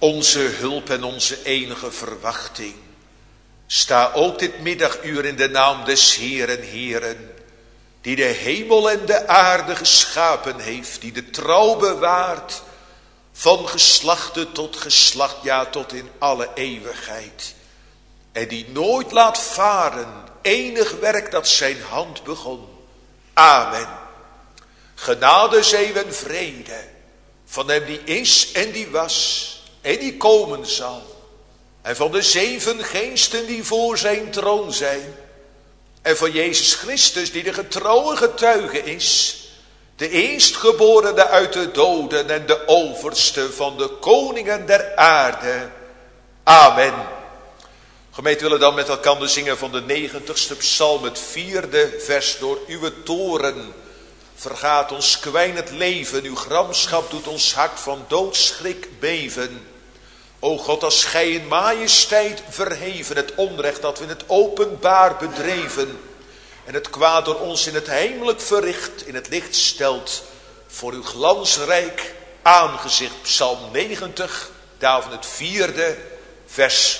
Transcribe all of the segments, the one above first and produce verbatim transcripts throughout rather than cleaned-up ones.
onze hulp en onze enige verwachting. Sta ook dit middaguur in de naam des Heeren, Heeren, die de hemel en de aarde geschapen heeft, die de trouw bewaart van geslachte tot geslacht, ja tot in alle eeuwigheid. En die nooit laat varen enig werk dat zijn hand begon. Amen. Genade, zegen en vrede van hem die is en die was en die komen zal. En van de zeven geesten die voor zijn troon zijn. En van Jezus Christus die de getrouwe getuige is. De eerstgeborene uit de doden en de overste van de koningen der aarde. Amen. Gemeente, willen dan met elkaar zingen van de negentigste psalm, het vierde vers. Door uw toren vergaat ons kwijnend leven, uw gramschap doet ons hart van doodschrik beven. O God, als gij in majesteit verheven het onrecht dat we in het openbaar bedreven en het kwaad door ons in het heimelijk verricht in het licht stelt voor uw glansrijk aangezicht. Psalm negentig, daarvan het vierde vers.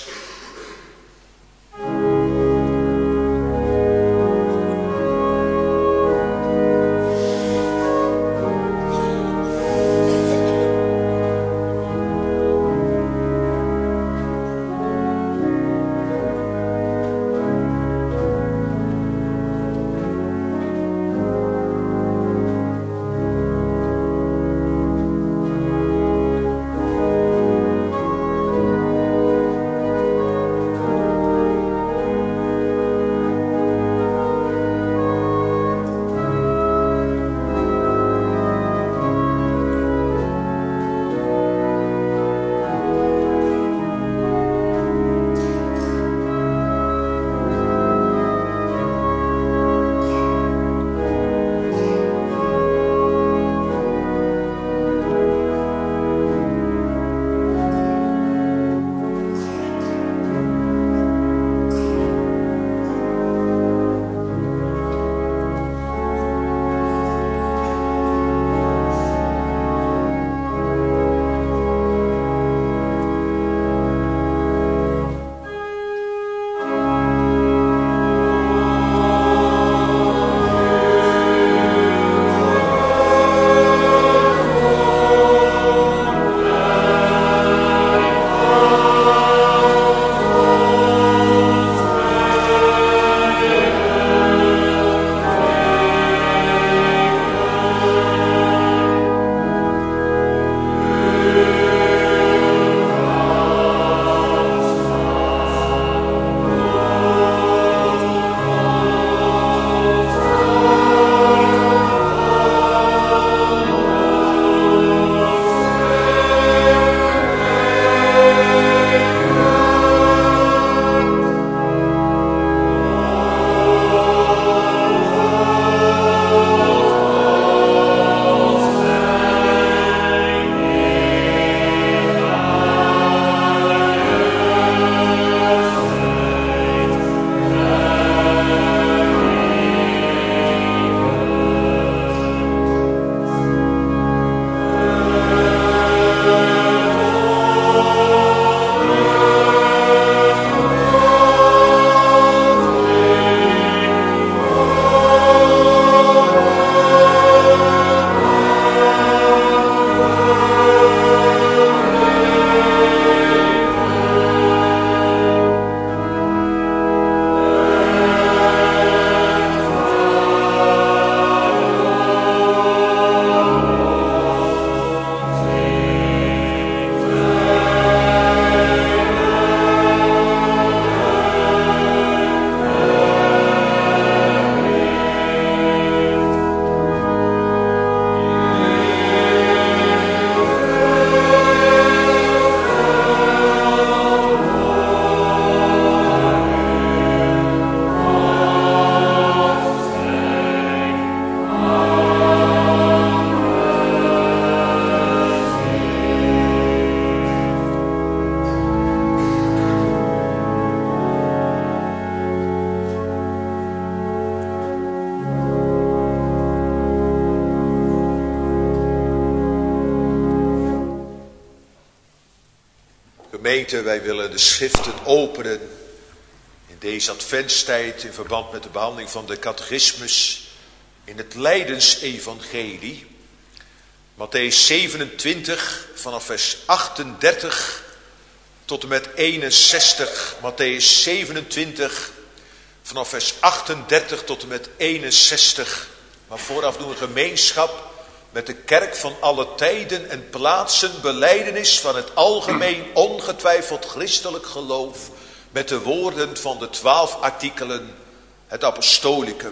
Gemeente, wij willen de schriften openen in deze adventstijd in verband met de behandeling van de catechismus in het Lijdensevangelie. Mattheüs zevenentwintig vanaf vers achtendertig tot en met eenenzestig. Mattheüs zevenentwintig vanaf vers achtendertig tot en met eenenzestig. Maar vooraf doen we gemeenschap met de kerk van alle tijden en plaatsen, belijdenis van het algemeen ongetwijfeld christelijk geloof, met de woorden van de twaalf artikelen, het apostolicum.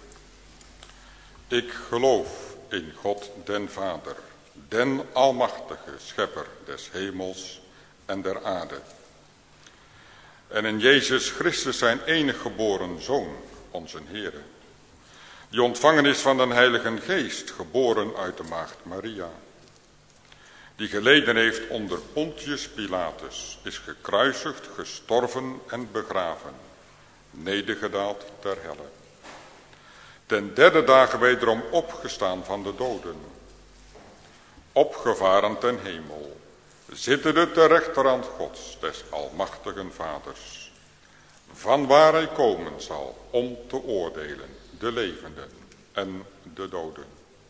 Ik geloof in God den Vader, den almachtige schepper des hemels en der aarde. En in Jezus Christus zijn enig geboren Zoon, onze Heere, die ontvangen is van den Heilige Geest, geboren uit de maagd Maria, die geleden heeft onder Pontius Pilatus, is gekruisigd, gestorven en begraven, nedergedaald ter helle. Ten derde dagen wederom opgestaan van de doden, opgevaren ten hemel, zittende ter rechterhand Gods, des almachtigen Vaders, vanwaar hij komen zal om te oordelen de levenden en de doden.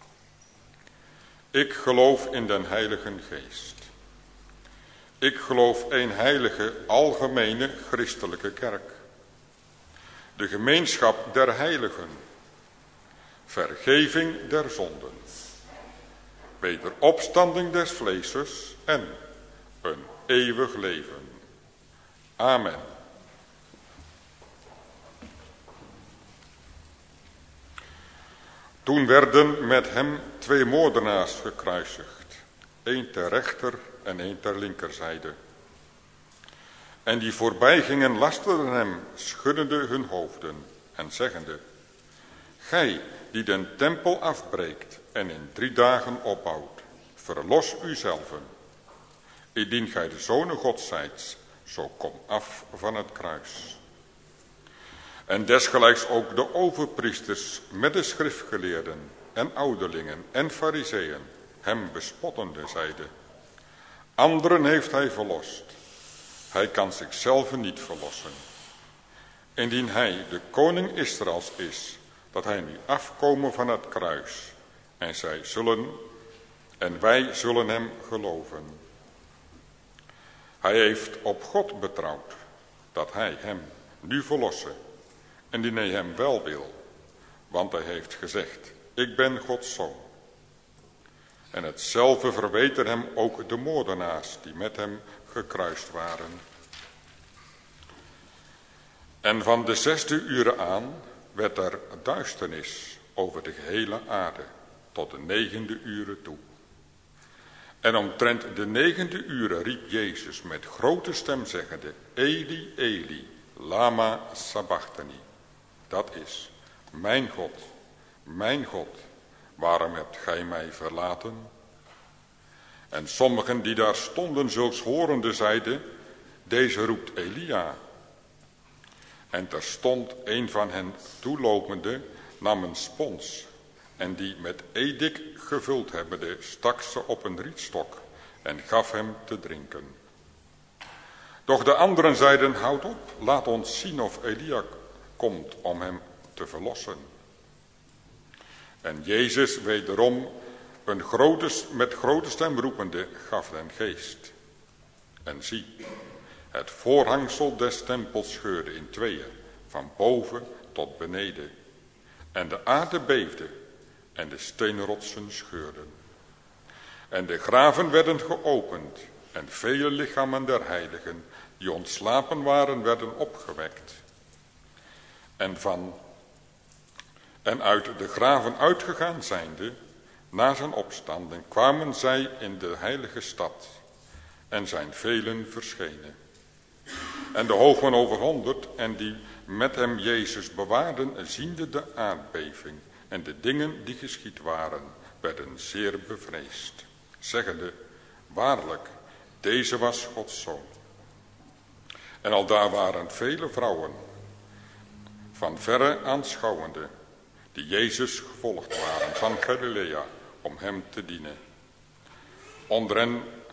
Ik geloof in den Heilige Geest. Ik geloof een heilige, algemene, christelijke kerk. De gemeenschap der heiligen. Vergeving der zonden. Wederopstanding des vleeses en een eeuwig leven. Amen. Toen werden met hem twee moordenaars gekruisigd, één ter rechter en één ter linkerzijde. En die voorbij gingen lasterden hem, schuddende hun hoofden en zeggende: Gij die den tempel afbreekt en in drie dagen opbouwt, verlos uzelven. Indien gij de zonen Gods zijt, zo kom af van het kruis. En desgelijks ook de overpriesters met de schriftgeleerden en ouderlingen en fariseeën hem bespottende zeiden: Anderen heeft hij verlost, hij kan zichzelf niet verlossen. Indien hij de koning Israëls is, dat hij nu afkomen van het kruis, en zij zullen, en wij zullen hem geloven. Hij heeft op God betrouwd, dat hij hem nu verlossen, en die hij hem wel wil, want hij heeft gezegd: Ik ben Gods zoon. En hetzelfde verweten hem ook de moordenaars die met hem gekruist waren. En van de zesde uren aan werd er duisternis over de gehele aarde tot de negende uren toe. En omtrent de negende uren riep Jezus met grote stem zeggende: Eli, Eli, lama sabachthani. Dat is: Mijn God, mijn God, waarom hebt gij mij verlaten? En sommigen die daar stonden zulks horende zeiden: Deze roept Elia. En terstond een van hen toelopende nam een spons, en die met edik gevuld hebbende stak ze op een rietstok en gaf hem te drinken. Doch de anderen zeiden: Houd op, laat ons zien of Elia komt om hem te verlossen. En Jezus wederom een grote, met grote stem roepende gaf den geest. En zie, het voorhangsel des tempels scheurde in tweeën, van boven tot beneden. En de aarde beefde en de steenrotsen scheurden. En de graven werden geopend en vele lichamen der heiligen die ontslapen waren werden opgewekt. En, van, en uit de graven uitgegaan zijnde, na zijn opstanding, kwamen zij in de heilige stad en zijn velen verschenen. En de hoofden over honderd en die met hem Jezus bewaarden, ziende de aardbeving en de dingen die geschied waren, werden zeer bevreesd, zeggende: Waarlijk, deze was Gods zoon. En aldaar waren vele vrouwen, van verre aanschouwende, die Jezus gevolgd waren van Galilea, om hem te dienen. Onder hen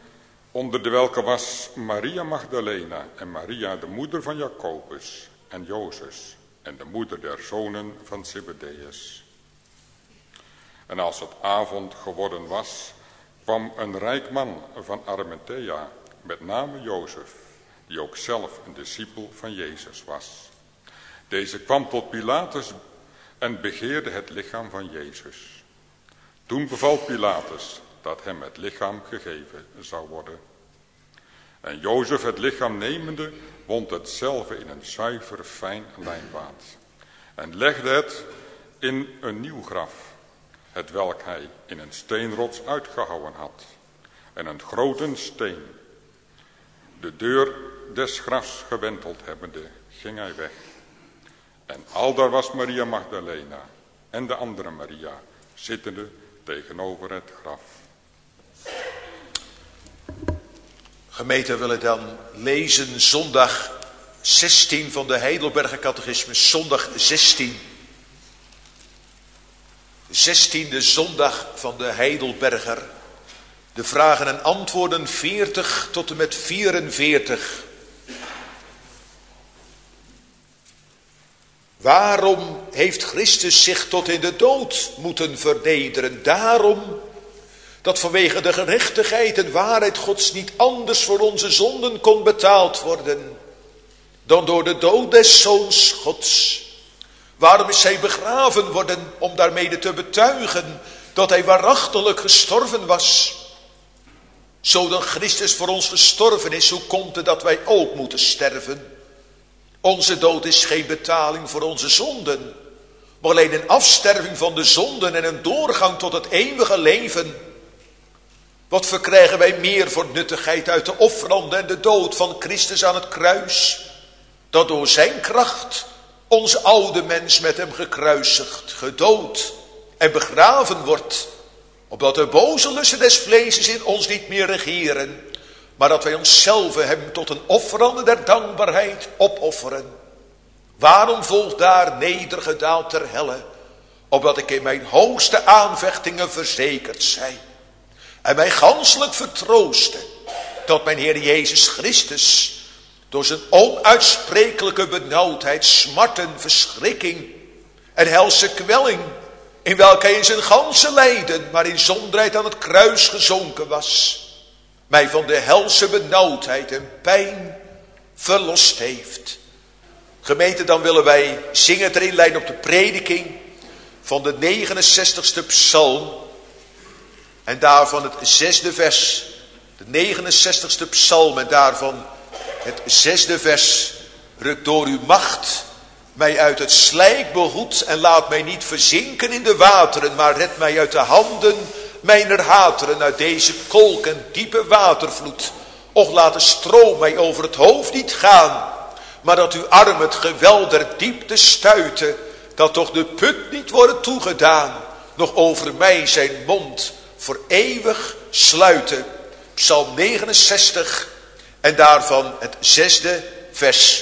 onder de welke was Maria Magdalena en Maria de moeder van Jacobus en Jozef en de moeder der zonen van Zebedeus. En als het avond geworden was, kwam een rijk man van Arimathea, met name Jozef, die ook zelf een discipel van Jezus was. Deze kwam tot Pilatus en begeerde het lichaam van Jezus. Toen beval Pilatus dat hem het lichaam gegeven zou worden. En Jozef, het lichaam nemende, wond hetzelve in een zuiver fijn lijnwaad en legde het in een nieuw graf, hetwelk hij in een steenrots uitgehouwen had, en een grote steen. De deur des grafs gewenteld hebbende, ging hij weg. En aldaar was Maria Magdalena en de andere Maria zittende tegenover het graf. Gemeente, we willen dan lezen zondag zestien van de Heidelberger Catechismus, zondag zestien. De zestiende zondag van de Heidelberger. De vragen en antwoorden veertig tot en met vierenveertig. Waarom heeft Christus zich tot in de dood moeten vernederen? Daarom dat vanwege de gerechtigheid en waarheid Gods niet anders voor onze zonden kon betaald worden dan door de dood des Zoons Gods. Waarom is hij begraven worden? Om daarmee te betuigen dat hij waarachtig gestorven was. Zodat Christus voor ons gestorven is, hoe komt het dat wij ook moeten sterven? Onze dood is geen betaling voor onze zonden, maar alleen een afsterving van de zonden en een doorgang tot het eeuwige leven. Wat verkrijgen wij meer voor nuttigheid uit de offerande en de dood van Christus aan het kruis, dat door zijn kracht onze oude mens met hem gekruisigd, gedood en begraven wordt, opdat de boze lusten des vleeses in ons niet meer regeren, maar dat wij onszelf hem tot een offerande der dankbaarheid opofferen. Waarom volgt daar nedergedaald ter helle, opdat ik in mijn hoogste aanvechtingen verzekerd zij, en mij ganselijk vertroosten dat mijn Heer Jezus Christus door zijn onuitsprekelijke benauwdheid, smarten, verschrikking en helse kwelling, in welke hij in zijn ganse lijden, maar in zonderheid aan het kruis gezonken was, mij van de helse benauwdheid en pijn verlost heeft. Gemeente, dan willen wij zingen ter inleiding op de prediking van de negenenzestigste psalm en daarvan het zesde vers. De negenenzestigste psalm en daarvan het zesde vers. Ruk door uw macht mij uit het slijk behoed en laat mij niet verzinken in de wateren, maar red mij uit de handen mijner hateren, uit deze kolk en diepe watervloed. Och, laat de stroom mij over het hoofd niet gaan, maar dat uw arm het geweld der diepte stuiten, dat toch de put niet worden toegedaan, nog over mij zijn mond voor eeuwig sluiten. Psalm negenenzestig en daarvan het zesde vers.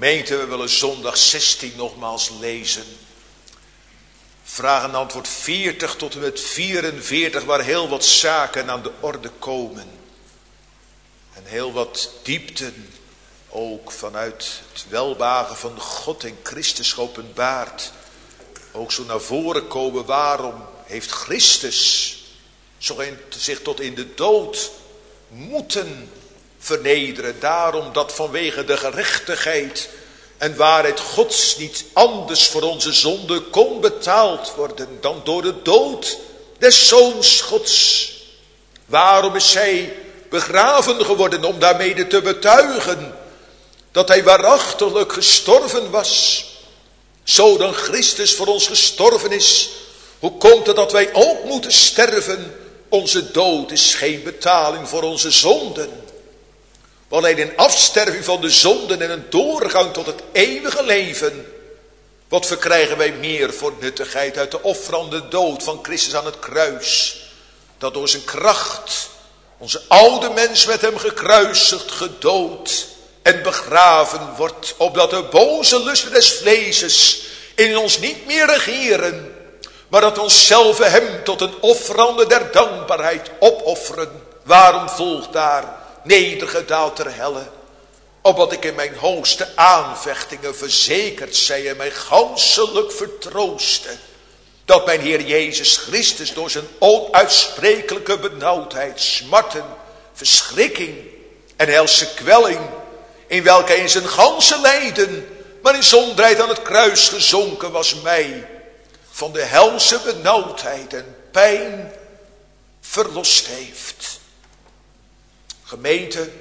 Gemeente, we willen zondag zestien nogmaals lezen. Vraag en antwoord veertig tot en met vierenveertig, waar heel wat zaken aan de orde komen. En heel wat diepten ook vanuit het welwagen van God en Christus geopenbaard. Ook zo naar voren komen, waarom heeft Christus zich tot in de dood moeten vernederen. Daarom dat vanwege de gerechtigheid en waarheid Gods niet anders voor onze zonde kon betaald worden dan door de dood des Zoons Gods. Waarom is hij begraven geworden? Om daarmee te betuigen dat hij waarachtiglijk gestorven was. Zo dan Christus voor ons gestorven is, hoe komt het dat wij ook moeten sterven? Onze dood is geen betaling voor onze zonden. Want alleen een afsterving van de zonden en een doorgang tot het eeuwige leven. Wat verkrijgen wij meer voor nuttigheid uit de offerande dood van Christus aan het kruis? Dat door zijn kracht onze oude mens met hem gekruisigd, gedood en begraven wordt. Opdat de boze lusten des vleeses in ons niet meer regeren. Maar dat we onszelf hem tot een offerande der dankbaarheid opofferen. Waarom volgt daar nedergedaald ter helle? Opdat ik in mijn hoogste aanvechtingen verzekerd zij en mij ganselijk vertrooste. Dat mijn Heer Jezus Christus door zijn onuitsprekelijke benauwdheid, smarten, verschrikking en helse kwelling, in welke hij in zijn ganse lijden, maar in zonderheid aan het kruis gezonken was, mij van de helse benauwdheid en pijn verlost heeft. Gemeente,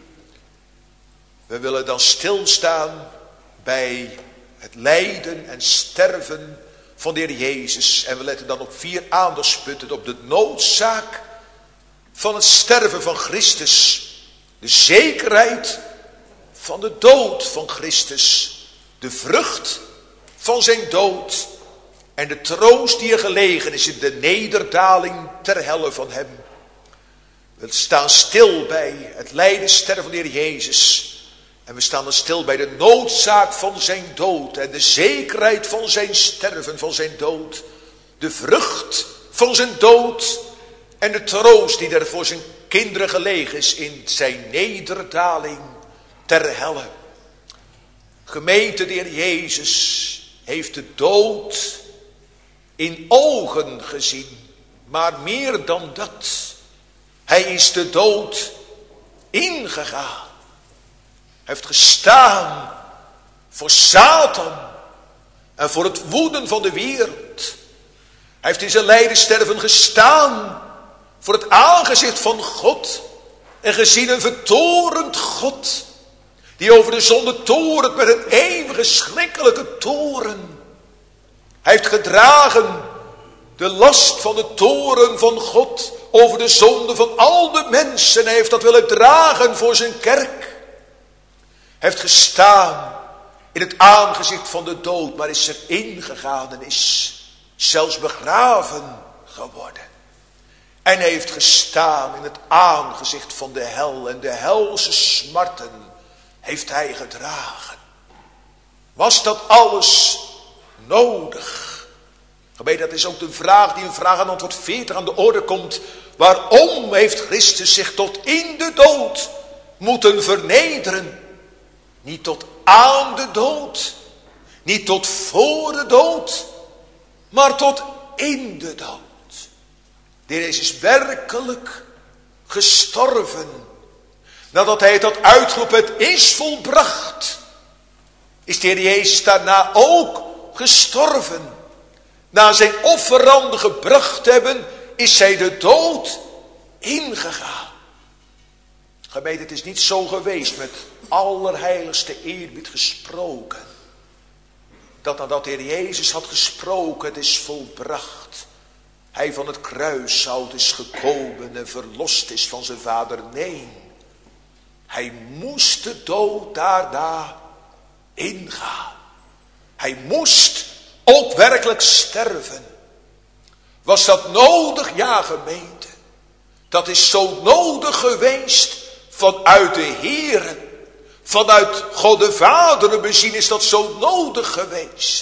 we willen dan stilstaan bij het lijden en sterven van de Heer Jezus. En we letten dan op vier aandachtspunten: op de noodzaak van het sterven van Christus, de zekerheid van de dood van Christus, de vrucht van zijn dood en de troost die er gelegen is in de nederdaling ter helle van hem. We staan stil bij het lijden, sterven van de Heer Jezus. En we staan dan stil bij de noodzaak van zijn dood en de zekerheid van zijn sterven, van zijn dood. De vrucht van zijn dood en de troost die er voor zijn kinderen gelegen is in zijn nederdaling ter helle. Gemeente, de Heer Jezus heeft de dood in ogen gezien, maar meer dan dat. Hij is de dood ingegaan. Hij heeft gestaan voor Satan en voor het woeden van de wereld. Hij heeft in zijn lijden sterven gestaan voor het aangezicht van God en gezien een vertorend God die over de zonde torent met een eeuwige schrikkelijke toren. Hij heeft gedragen de last van de toren van God over de zonde van al de mensen. Hij heeft dat willen dragen voor zijn kerk. Hij heeft gestaan in het aangezicht van de dood, maar is er ingegaan en is zelfs begraven geworden. En hij heeft gestaan in het aangezicht van de hel en de helse smarten heeft hij gedragen. Was dat alles nodig? Gemeente, dat is ook de vraag die in vraag en antwoord veertig aan de orde komt. Waarom heeft Christus zich tot in de dood moeten vernederen? Niet tot aan de dood, niet tot voor de dood, maar tot in de dood. De Heer Jezus is werkelijk gestorven. Nadat hij het had uitgeroepen, het is volbracht, is de Heer Jezus daarna ook gestorven. Na zijn offerande gebracht te hebben, is zij de dood ingegaan. Gemeente, het is niet zo geweest, met allerheiligste eerbied gesproken, dat nadat de Heer Jezus had gesproken, het is volbracht, hij van het kruishout is gekomen en verlost is van zijn vader. Nee, hij moest de dood daarna ingaan. Hij moest ook werkelijk sterven. Was dat nodig? Ja, gemeente. Dat is zo nodig geweest vanuit de Heere, Vanuit God de Vader bezien is dat zo nodig geweest.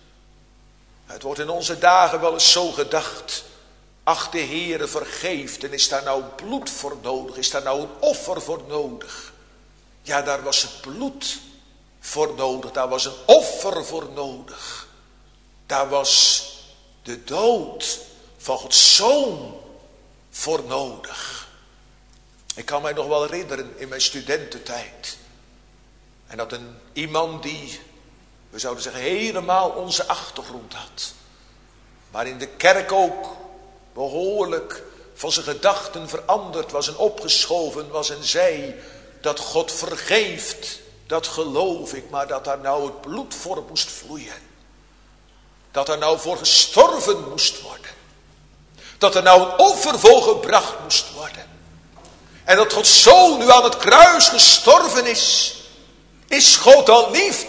Het wordt in onze dagen wel eens zo gedacht. Ach, de Heere vergeeft en is daar nou bloed voor nodig? Is daar nou een offer voor nodig? Ja, daar was het bloed voor nodig. Daar was een offer voor nodig. Daar was de dood van Gods Zoon voor nodig. Ik kan mij nog wel herinneren in mijn studententijd. En dat een iemand die, we zouden zeggen, helemaal onze achtergrond had. Maar in de kerk ook behoorlijk van zijn gedachten veranderd was en opgeschoven was en zei dat God vergeeft. Dat geloof ik, maar dat daar nou het bloed voor moest vloeien. Dat er nou voor gestorven moest worden. Dat er nou een offer voor gebracht moest worden. En dat Gods Zoon nu aan het kruis gestorven is. Is God al liefde?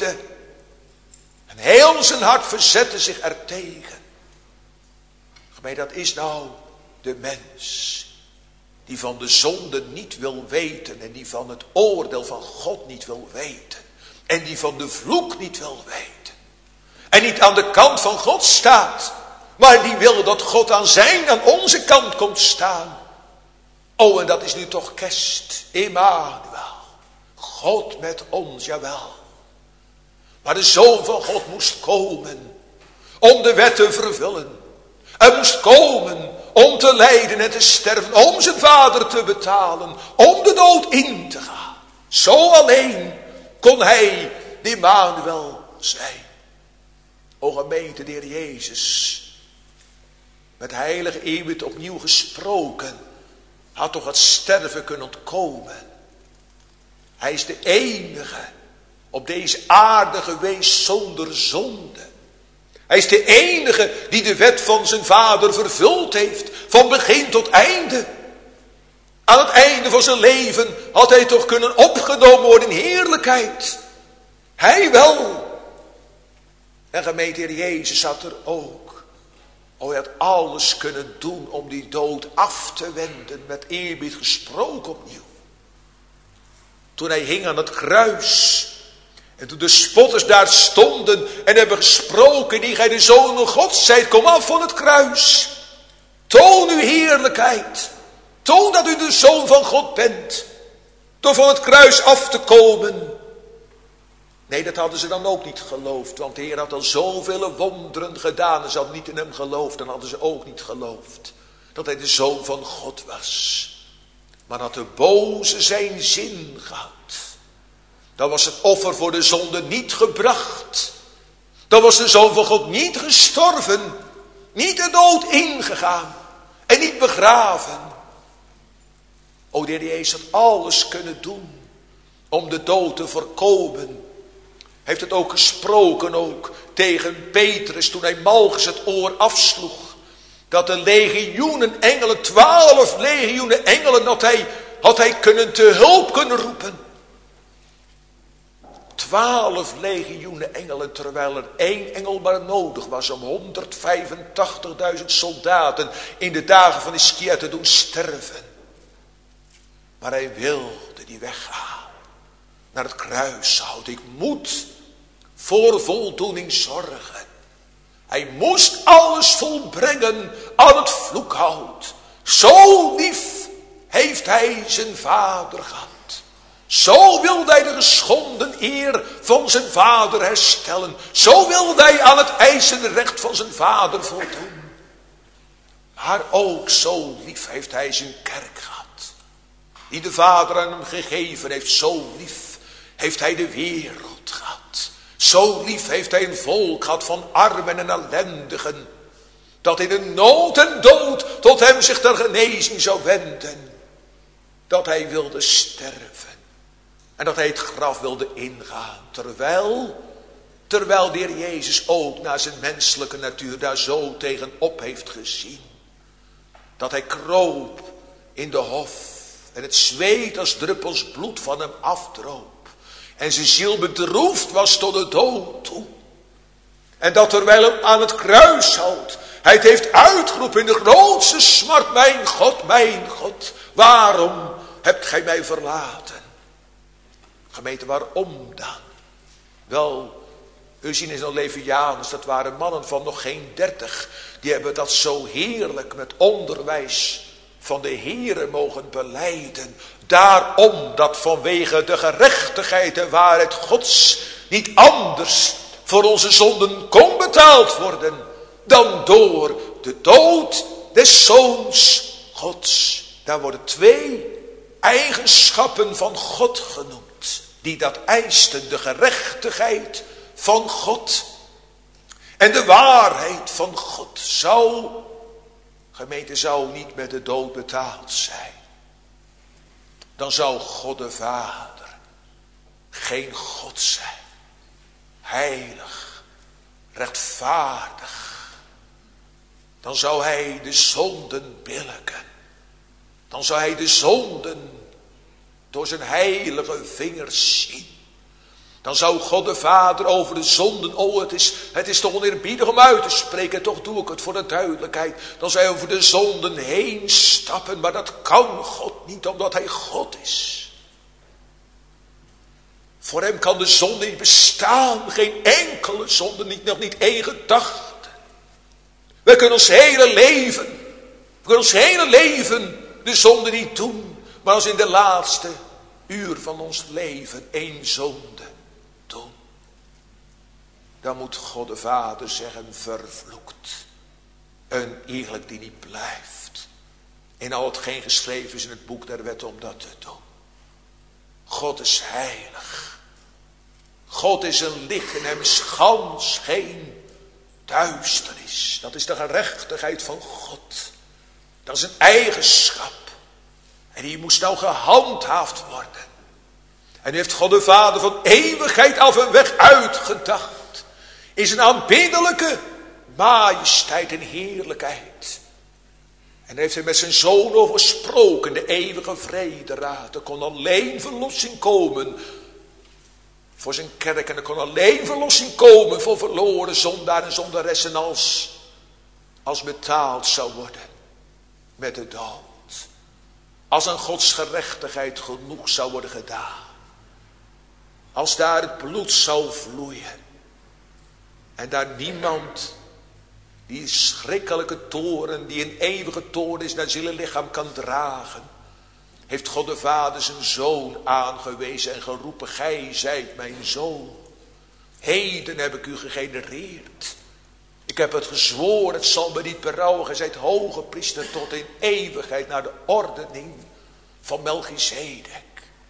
En heel zijn hart verzette zich ertegen. Gemeente, dat is nou de mens. Die van de zonde niet wil weten. En die van het oordeel van God niet wil weten. En die van de vloek niet wil weten. En niet aan de kant van God staat. Maar die wil dat God aan zijn, aan onze kant komt staan. Oh, en dat is nu toch kerst. Emmanuel. God met ons, jawel. Maar de Zoon van God moest komen. Om de wet te vervullen. Hij moest komen om te lijden en te sterven. Om zijn vader te betalen. Om de dood in te gaan. Zo alleen kon hij de Emmanuel zijn. O gemeente, de Heer Jezus. Met heilige eeuwig opnieuw gesproken. Had toch het sterven kunnen ontkomen. Hij is de enige op deze aarde geweest zonder zonde. Hij is de enige die de wet van zijn vader vervuld heeft. Van begin tot einde. Aan het einde van zijn leven had hij toch kunnen opgenomen worden in heerlijkheid. Hij wel. En gemeente, Heer Jezus had er ook. Oh, hij had alles kunnen doen om die dood af te wenden. Met eerbied gesproken opnieuw. Toen hij hing aan het kruis. En toen de spotters daar stonden en hebben gesproken. Die gij de Zoon van God zijt, kom af van het kruis. Toon uw heerlijkheid. Toon dat u de Zoon van God bent. Door van het kruis af te komen. Nee, dat hadden ze dan ook niet geloofd. Want de Heer had al zoveel wonderen gedaan. En ze hadden niet in hem geloofd. Dan hadden ze ook niet geloofd. Dat hij de Zoon van God was. Maar had de boze zijn zin gehad. Dan was het offer voor de zonde niet gebracht. Dan was de Zoon van God niet gestorven. Niet de dood ingegaan. En niet begraven. O, de Heer Jezus had alles kunnen doen. Om de dood te voorkomen. Heeft het ook gesproken ook tegen Petrus. Toen hij Malchus het oor afsloeg. Dat de legioenen engelen, twaalf legioenen engelen, had hij, had hij kunnen te hulp kunnen roepen. Twaalf legioenen engelen, terwijl er één engel maar nodig was om honderdvijfentachtigduizend soldaten in de dagen van Ischia te doen sterven. Maar hij wilde die weggaan. Naar het kruishout. Ik moet voor voldoening zorgen. Hij moest alles volbrengen aan het vloekhout. Zo lief heeft hij zijn vader gehad. Zo wilde hij de geschonden eer van zijn vader herstellen. Zo wilde hij aan het eisende recht van zijn vader voldoen. Maar ook zo lief heeft hij zijn kerk gehad. Die de vader aan hem gegeven heeft. Zo lief heeft hij de wereld gehad. Zo lief heeft hij een volk gehad van armen en ellendigen. Dat in de nood en dood tot hem zich ter genezing zou wenden. Dat hij wilde sterven. En dat hij het graf wilde ingaan. Terwijl, terwijl de Heer Jezus ook naar zijn menselijke natuur daar zo tegenop heeft gezien. Dat hij kroop in de hof. En het zweet als druppels bloed van hem afdroop. En zijn ziel bedroefd was tot de dood toe. En dat terwijl hem aan het kruis houdt. Hij het heeft uitgeroepen in de grootste smart. Mijn God, mijn God. Waarom hebt gij mij verlaten? Gemeente, waarom dan? Wel, Eusebius en Olevianus, dat waren mannen van nog geen dertig. Die hebben dat zo heerlijk met onderwijs van de Heere mogen belijden. Daarom dat vanwege de gerechtigheid en waarheid Gods niet anders voor onze zonden kon betaald worden dan door de dood des Zoons Gods. Daar worden twee eigenschappen van God genoemd, die dat eisten: de gerechtigheid van God en de waarheid van God. Zou, gemeente, zou niet met de dood betaald zijn, dan zou God de Vader geen God zijn. Heilig, rechtvaardig. Dan zou hij de zonden billijken. Dan zou hij de zonden door zijn heilige vingers zien. Dan zou God de Vader over de zonden, oh het is, het is toch oneerbiedig om uit te spreken, toch doe ik het voor de duidelijkheid. Dan zou hij over de zonden heen stappen, maar dat kan God niet, omdat hij God is. Voor hem kan de zonde niet bestaan, geen enkele zonde, niet, nog niet één gedachte. We kunnen ons hele leven, we kunnen ons hele leven de zonde niet doen, maar als in de laatste uur van ons leven één zonde doen, dan moet God de Vader zeggen: vervloekt. Een iegelijk die niet blijft in al hetgeen geschreven is in het boek der wet om dat te doen. God is heilig. God is een licht, in hem is gans geen duisternis. Dat is de gerechtigheid van God. Dat is een eigenschap. En die moest nou gehandhaafd worden. En heeft God de Vader van eeuwigheid af en weg uitgedacht in zijn aanbiddelijke majesteit en heerlijkheid. En heeft hij met zijn zoon over gesproken, de eeuwige vrederaad. Er kon alleen verlossing komen voor zijn kerk. En er kon alleen verlossing komen voor verloren zondaar en zondaressen als, als betaald zou worden met de dood. Als aan Gods gerechtigheid genoeg zou worden gedaan. Als daar het bloed zou vloeien. En daar niemand die schrikkelijke toren, die een eeuwige toren is, naar ziel en lichaam kan dragen. Heeft God de Vader zijn zoon aangewezen en geroepen: gij zijt mijn zoon. Heden heb ik u gegenereerd. Ik heb het gezworen, het zal me niet berouwen. Gij zijt hoge priester tot in eeuwigheid naar de ordening van Melchizedek.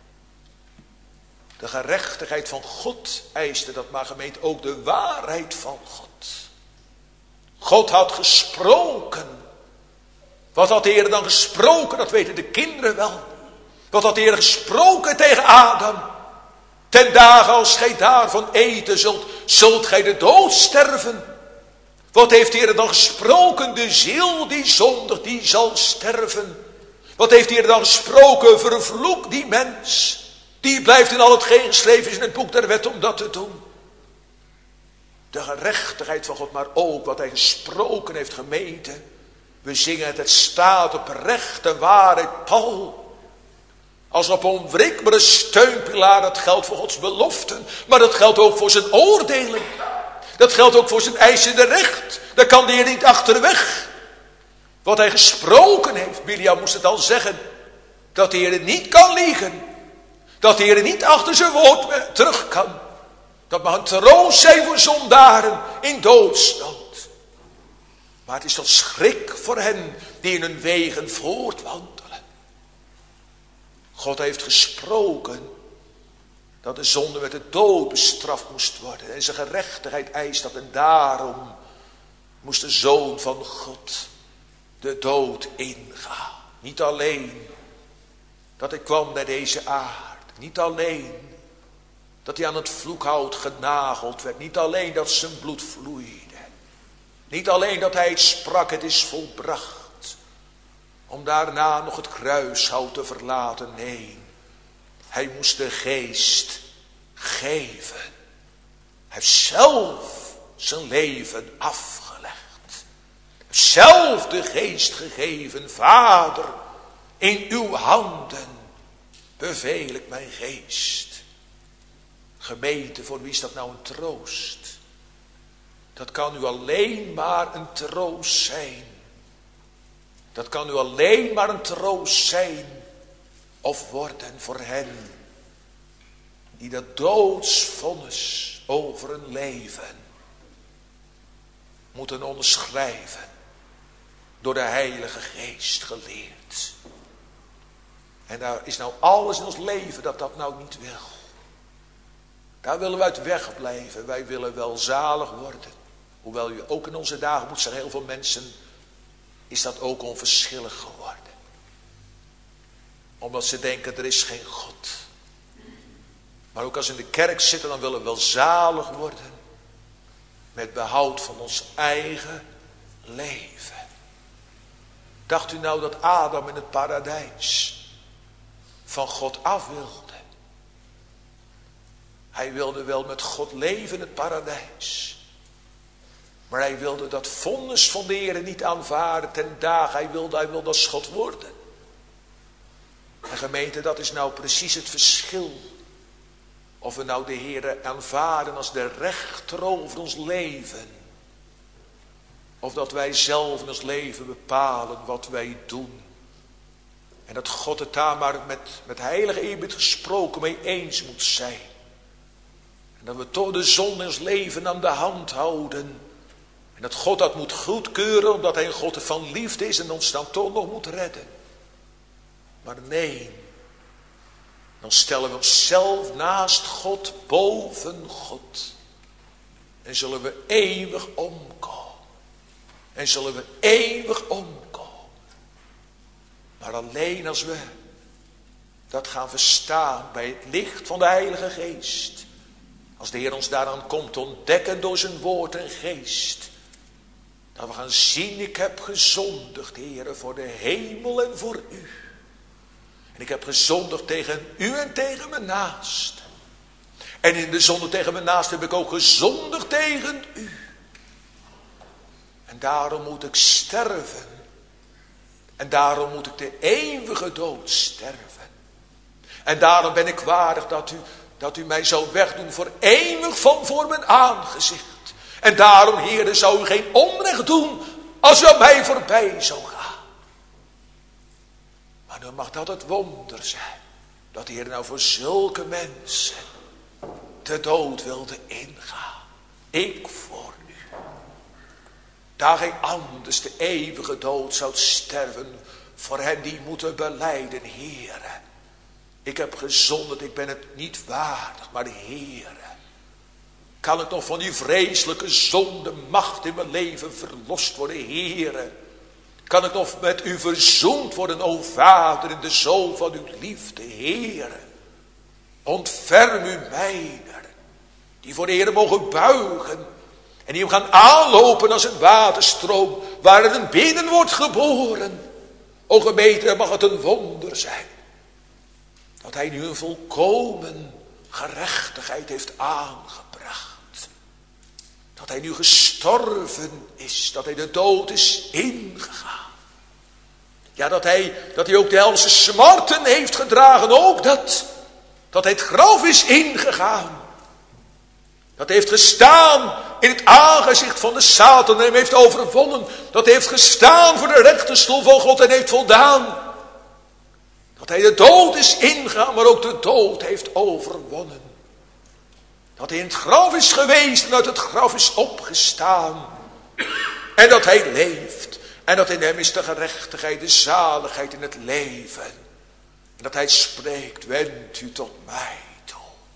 De gerechtigheid van God eiste dat, maar gemeente ook de waarheid van God. God had gesproken. Wat had de Heer dan gesproken? Dat weten de kinderen wel. Wat had de Heer gesproken tegen Adam? Ten dagen als gij daarvan eten zult, zult gij de dood sterven. Wat heeft de Heer dan gesproken? De ziel die zondigt, die zal sterven. Wat heeft de Heer dan gesproken? Vervloek die mens. Die blijft in al hetgeen geschreven is in het boek der wet om dat te doen. De gerechtigheid van God, maar ook wat hij gesproken heeft, gemeente. We zingen het, het staat op recht en waarheid pal. Als op onwrikbare steunpilaar, dat geldt voor Gods beloften. Maar dat geldt ook voor zijn oordelen. Dat geldt ook voor zijn eisende recht. Daar kan de Heer niet achterweg. Wat hij gesproken heeft, Biliam moest het al zeggen. Dat de Heer niet kan liegen. Dat de Heer niet achter zijn woord terug kan. Dat mag een troost zijn voor zondaren in doodsnood. Maar het is tot schrik voor hen die in hun wegen voortwandelen. God heeft gesproken dat de zonde met de dood bestraft moest worden. En zijn gerechtigheid eist dat. En daarom moest de Zoon van God de dood ingaan. Niet alleen dat hij kwam naar deze aarde. Niet alleen dat hij aan het vloekhout genageld werd. Niet alleen dat zijn bloed vloeide. Niet alleen dat hij het sprak, het is volbracht. Om daarna nog het kruishout te verlaten. Nee, hij moest de geest geven. Hij heeft zelf zijn leven afgelegd. Hij heeft zelf de geest gegeven. Vader, in uw handen beveel ik mijn geest. Gemeente, voor wie is dat nou een troost? Dat kan u alleen maar een troost zijn. Dat kan u alleen maar een troost zijn of worden voor hen die dat doodsvonnis over hun leven moeten onderschrijven, door de Heilige Geest geleerd. En daar is nou alles in ons leven dat dat nou niet wil. Daar willen we uit wegblijven. Wij willen wel zalig worden. Hoewel je ook in onze dagen moet zeggen, heel veel mensen is dat ook onverschillig geworden. Omdat ze denken, er is geen God. Maar ook als we in de kerk zitten, dan willen we wel zalig worden. Met behoud van ons eigen leven. Dacht u nou dat Adam in het paradijs van God af wilde? Hij wilde wel met God leven in het paradijs. Maar hij wilde dat vonnis van de Heer niet aanvaarden ten dagen. Hij wilde, hij wilde als God worden. En gemeente, dat is nou precies het verschil. Of we nou de Heer aanvaarden als de rechter over ons leven. Of dat wij zelf in ons leven bepalen wat wij doen. En dat God het daar maar met, met heilige eerbied gesproken mee eens moet zijn. En dat we toch de zon in ons leven aan de hand houden. En dat God dat moet goedkeuren, omdat hij een God van liefde is en ons dan toch nog moet redden. Maar nee, dan stellen we onszelf naast God, boven God. En zullen we eeuwig omkomen. En zullen we eeuwig omkomen. Maar alleen als we dat gaan verstaan bij het licht van de Heilige Geest. Als de Heer ons daaraan komt ontdekken door zijn woord en geest. Dat we gaan zien, ik heb gezondigd, Heere, voor de hemel en voor u. En ik heb gezondigd tegen u en tegen mijn naaste. En in de zonde tegen mijn naaste heb ik ook gezondigd tegen u. En daarom moet ik sterven. En daarom moet ik de eeuwige dood sterven. En daarom ben ik waardig dat u, dat u mij zou wegdoen voor eeuwig van voor mijn aangezicht. En daarom, Heere, zou u geen onrecht doen als u aan mij voorbij zou gaan. Maar dan mag dat het wonder zijn. Dat de Heer nou voor zulke mensen de dood wilde ingaan. Ik voor u. Daar gij anders de eeuwige dood zoudt sterven. Voor hen die moeten belijden, Heere. Ik heb gezondigd, ik ben het niet waardig. Maar Heere, kan ik nog van die vreselijke zonde macht in mijn leven verlost worden, Heere? Kan ik nog met u verzoend worden, o Vader, in de zoon van uw liefde, Heere? Ontferm u mijner, die voor de Heere mogen buigen en die hem gaan aanlopen als een waterstroom, waar er een binnen wordt geboren. O gemeente, mag het een wonder zijn, dat hij nu een volkomen gerechtigheid heeft aangebracht. Dat hij nu gestorven is, dat hij de dood is ingegaan. Ja, dat hij, dat hij ook de helse smarten heeft gedragen, ook dat. Dat hij het graf is ingegaan. Dat hij heeft gestaan in het aangezicht van de Satan en hem heeft overwonnen. Dat hij heeft gestaan voor de rechterstoel van God en heeft voldaan. Dat hij de dood is ingegaan, maar ook de dood heeft overwonnen. Dat hij in het graf is geweest en uit het graf is opgestaan. En dat hij leeft. En dat in hem is de gerechtigheid, de zaligheid in het leven. En dat hij spreekt, wend u tot mij toe.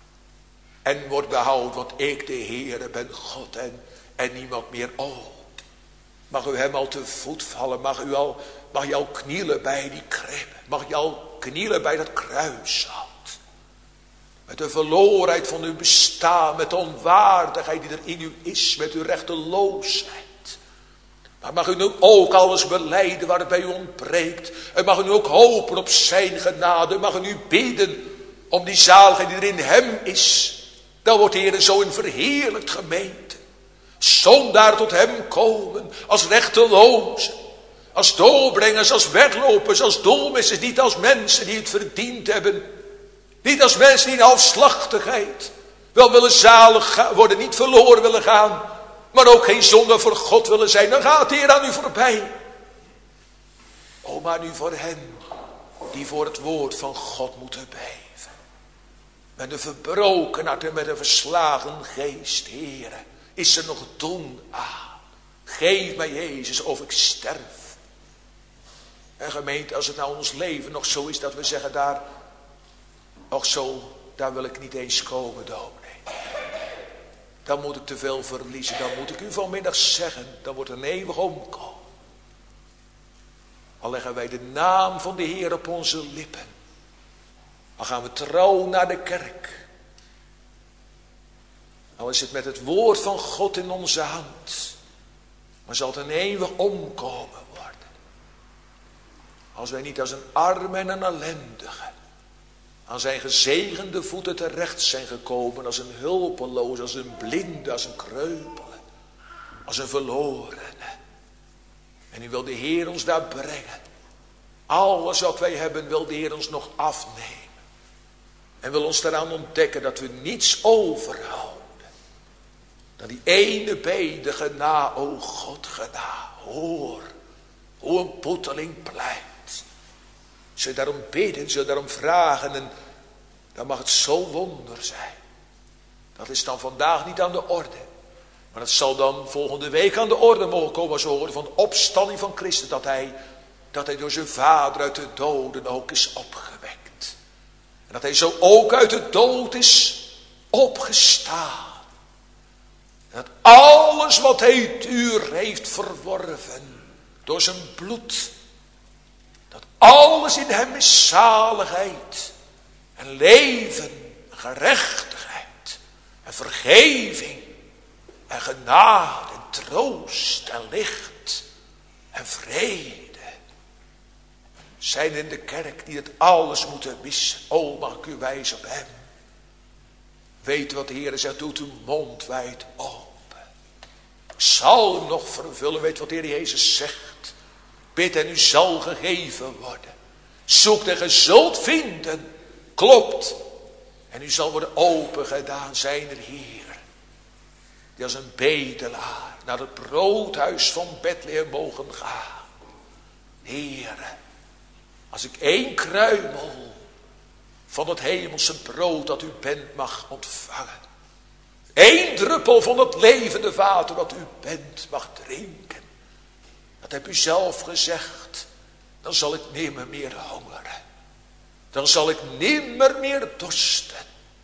En wordt behouden, want ik de Heere ben God en, en niemand meer. Oh, mag u hem al te voet vallen, mag u al, mag je al knielen bij die krib. Mag je al knielen bij dat kruishout. Met de verlorenheid van uw bestaan, met de onwaardigheid die er in u is, met uw rechteloosheid. Maar mag u nu ook alles belijden waar het bij u ontbreekt. En mag u nu ook hopen op zijn genade. Mag u nu bidden om die zaligheid die er in hem is. Dan wordt de Heer zo in verheerlijkt gemeente. Zondaar tot hem komen als rechtelozen. Als doorbrengers, als weglopers, als doelmissers. Niet als mensen die het verdiend hebben. Niet als mensen die in afslachtigheid wel willen zalig worden, niet verloren willen gaan, maar ook geen zonde voor God willen zijn, dan gaat de Heer aan u voorbij. O, maar nu voor hen die voor het woord van God moeten beven. Met een verbroken hart en met een verslagen geest, Heere, is er nog doen aan. Geef mij Jezus of ik sterf. En gemeente, als het nou ons leven nog zo is dat we zeggen, daar, nog zo, daar wil ik niet eens komen, dominee. Dan moet ik te veel verliezen, dan moet ik u vanmiddag zeggen, dan wordt er een eeuwig omkomen. Al leggen wij de naam van de Heer op onze lippen. Dan gaan we trouw naar de kerk. Al is het met het woord van God in onze hand. Maar zal het een eeuwig omkomen worden. Als wij niet als een arme en een ellendige aan zijn gezegende voeten terecht zijn gekomen. Als een hulpeloos, als een blinde, als een kreupele. Als een verlorene. En nu wil de Heer ons daar brengen. Alles wat wij hebben wil de Heer ons nog afnemen. En wil ons daaraan ontdekken dat we niets overhouden. Dan die ene bede gena, o God gena, hoor hoe een boeteling pleit. Zul daarom bidden, zul daarom vragen en dan mag het zo wonder zijn. Dat is dan vandaag niet aan de orde. Maar dat zal dan volgende week aan de orde mogen komen als we horen van de opstanding van Christus. Dat hij, dat hij door zijn Vader uit de doden ook is opgewekt. En dat hij zo ook uit de dood is opgestaan. En dat alles wat hij duur heeft verworven door zijn bloed. Dat alles in hem is zaligheid en leven, en gerechtigheid en vergeving. En genade, en troost, en licht, en vrede. Zijn in de kerk die het alles moeten missen. O, mag ik u wijzen op hem. Weet wat de Heer zegt, doet uw mond wijd open. Ik zal hem nog vervullen, weet wat de Heer Jezus zegt. Bid en u zal gegeven worden. Zoekt en ge zult vinden. Klopt. En u zal worden open gedaan, zijn er hier. Die als een bedelaar naar het broodhuis van Bethlehem mogen gaan. Heere, als ik één kruimel van het hemelse brood dat u bent mag ontvangen. Eén druppel van het levende water dat u bent mag drinken. Dat heb u zelf gezegd. Dan zal ik nimmer meer hongeren. Dan zal ik nimmer meer dorsten.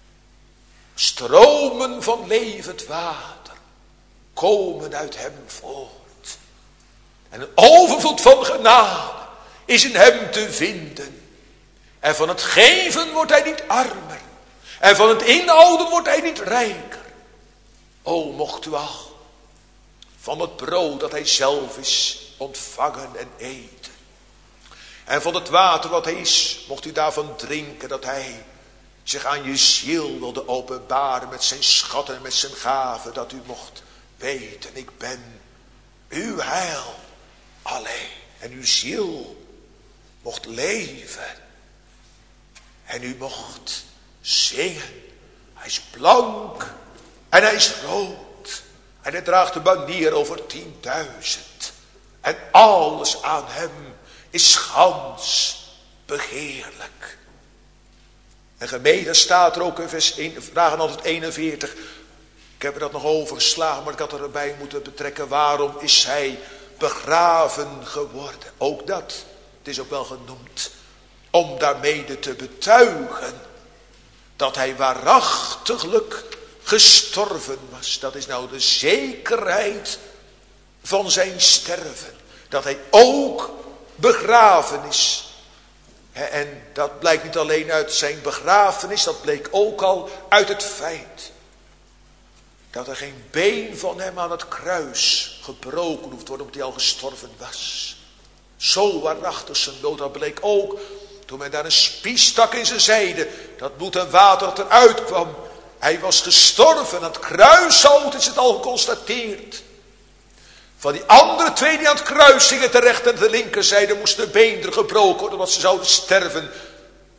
Stromen van levend water komen uit hem voort. En een overvloed van genade is in hem te vinden. En van het geven wordt hij niet armer. En van het inhouden wordt hij niet rijker. O, mocht u al van het brood dat hij zelf is ontvangen en eten. En van het water wat hij is, mocht u daarvan drinken dat hij zich aan je ziel wilde openbaren met zijn schatten en met zijn gaven. Dat u mocht weten, ik ben uw heil alleen. En uw ziel mocht leven. En u mocht zingen. Hij is blank en hij is rood. En hij draagt de banier over tienduizend. En alles aan hem is gans begeerlijk. En gemeente staat er ook in vers een, vragen altijd eenenveertig. Ik heb er dat nog overgeslagen, maar ik had erbij moeten betrekken. Waarom is hij begraven geworden? Ook dat, het is ook wel genoemd. Om daarmee te betuigen dat hij waarachtiglijk gestorven was. Dat is nou de zekerheid van zijn sterven. Dat hij ook begraven is. En dat blijkt niet alleen uit zijn begrafenis, dat bleek ook al uit het feit dat er geen been van hem aan het kruis gebroken hoeft worden, omdat hij al gestorven was. Zo waarachtig zijn dood, dat bleek ook toen men daar een spies stak in zijn zijde, dat bloed en water dat eruit kwam. Hij was gestorven, aan het kruishout is het al geconstateerd. Van die andere twee die aan het kruis hingen, ter rechter en de linkerzijde, moest de been er gebroken worden, omdat ze zouden sterven.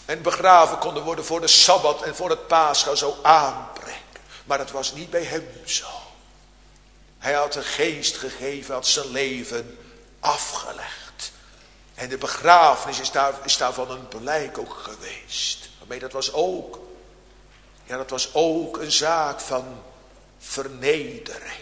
en begraven konden worden voor de Sabbat en voor het Pascha zou aanbreken. Maar dat was niet bij hem zo. Hij had de geest gegeven, had zijn leven afgelegd. En de begrafenis is, daar, is daarvan een blijk ook geweest. Maar dat was ook, ja dat was ook een zaak van vernedering.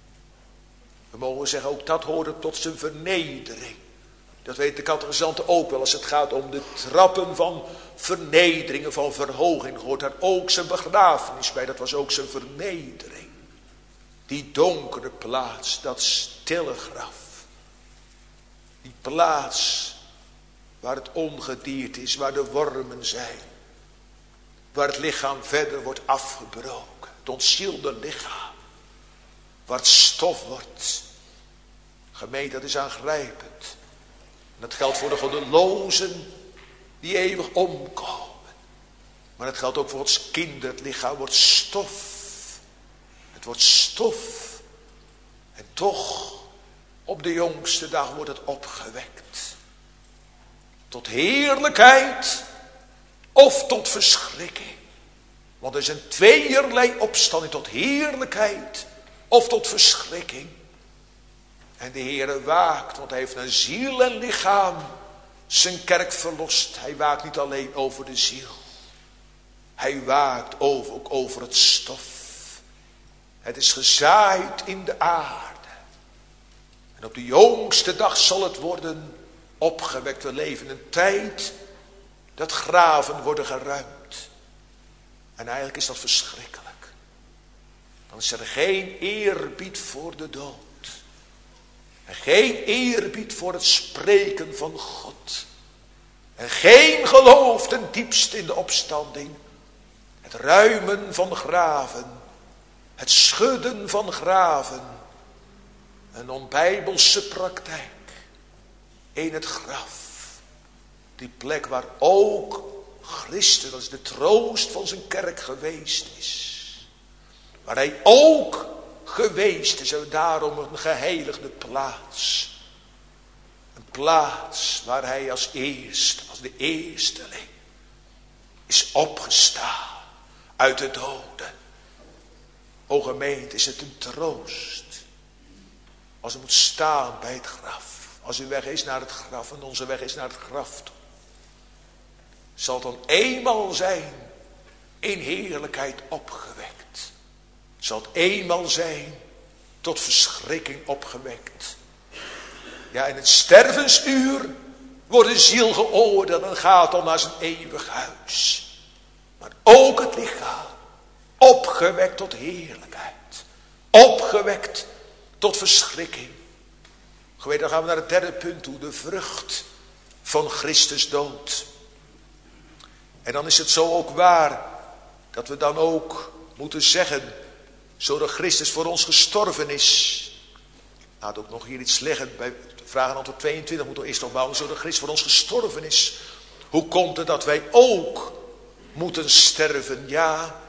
We mogen zeggen, ook dat hoorde tot zijn vernedering. Dat weet de catechisant ook wel als het gaat om de trappen van vernederingen, van verhoging. Hoort daar ook zijn begrafenis bij, dat was ook zijn vernedering. Die donkere plaats, dat stille graf. Die plaats waar het ongedierte is, waar de wormen zijn. Waar het lichaam verder wordt afgebroken. Het ontzielde lichaam. Waar het stof wordt. Gemeente, dat is aangrijpend. En dat geldt voor de goddelozen die eeuwig omkomen. Maar dat geldt ook voor ons kinderen. Het lichaam wordt stof. Het wordt stof. En toch, op de jongste dag wordt het opgewekt. Tot heerlijkheid of tot verschrikking. Want er is een tweeërlei opstanding, tot heerlijkheid of tot verschrikking. En de Heere waakt, want hij heeft naar ziel en lichaam zijn kerk verlost. Hij waakt niet alleen over de ziel. Hij waakt over, ook over het stof. Het is gezaaid in de aarde. En op de jongste dag zal het worden opgewekt. We leven in een tijd dat graven worden geruimd. En eigenlijk is dat verschrikkelijk. Dan is er geen eerbied voor de dood. En geen eerbied voor het spreken van God. En geen geloof ten diepste in de opstanding. Het ruimen van graven. Het schudden van graven. Een onbijbelse praktijk. In het graf. Die plek waar ook Christus, dat is de troost van zijn kerk, geweest is. Waar hij ook geweest is. En daarom een geheiligde plaats. Een plaats waar hij als eerste, als de eersteling, is opgestaan uit de doden. O gemeente, is het een troost. Als u moet staan bij het graf. Als uw weg is naar het graf en onze weg is naar het graf toe. Zal het dan eenmaal zijn in heerlijkheid opgewekt. Zal het eenmaal zijn tot verschrikking opgewekt. Ja, in het stervensuur wordt de ziel geoordeeld en gaat dan naar zijn eeuwig huis. Maar ook het lichaam opgewekt tot heerlijkheid. Opgewekt tot verschrikking. Geweten, dan gaan we naar het derde punt toe. De vrucht van Christus dood. En dan is het zo ook waar dat we dan ook moeten zeggen, zodat Christus voor ons gestorven is. Laat ook nog hier iets liggen. Bij vraag en antwoord tweeëntwintig moeten we eerst opbouwen. Zodat Christus voor ons gestorven is. Hoe komt het dat wij ook moeten sterven? Ja,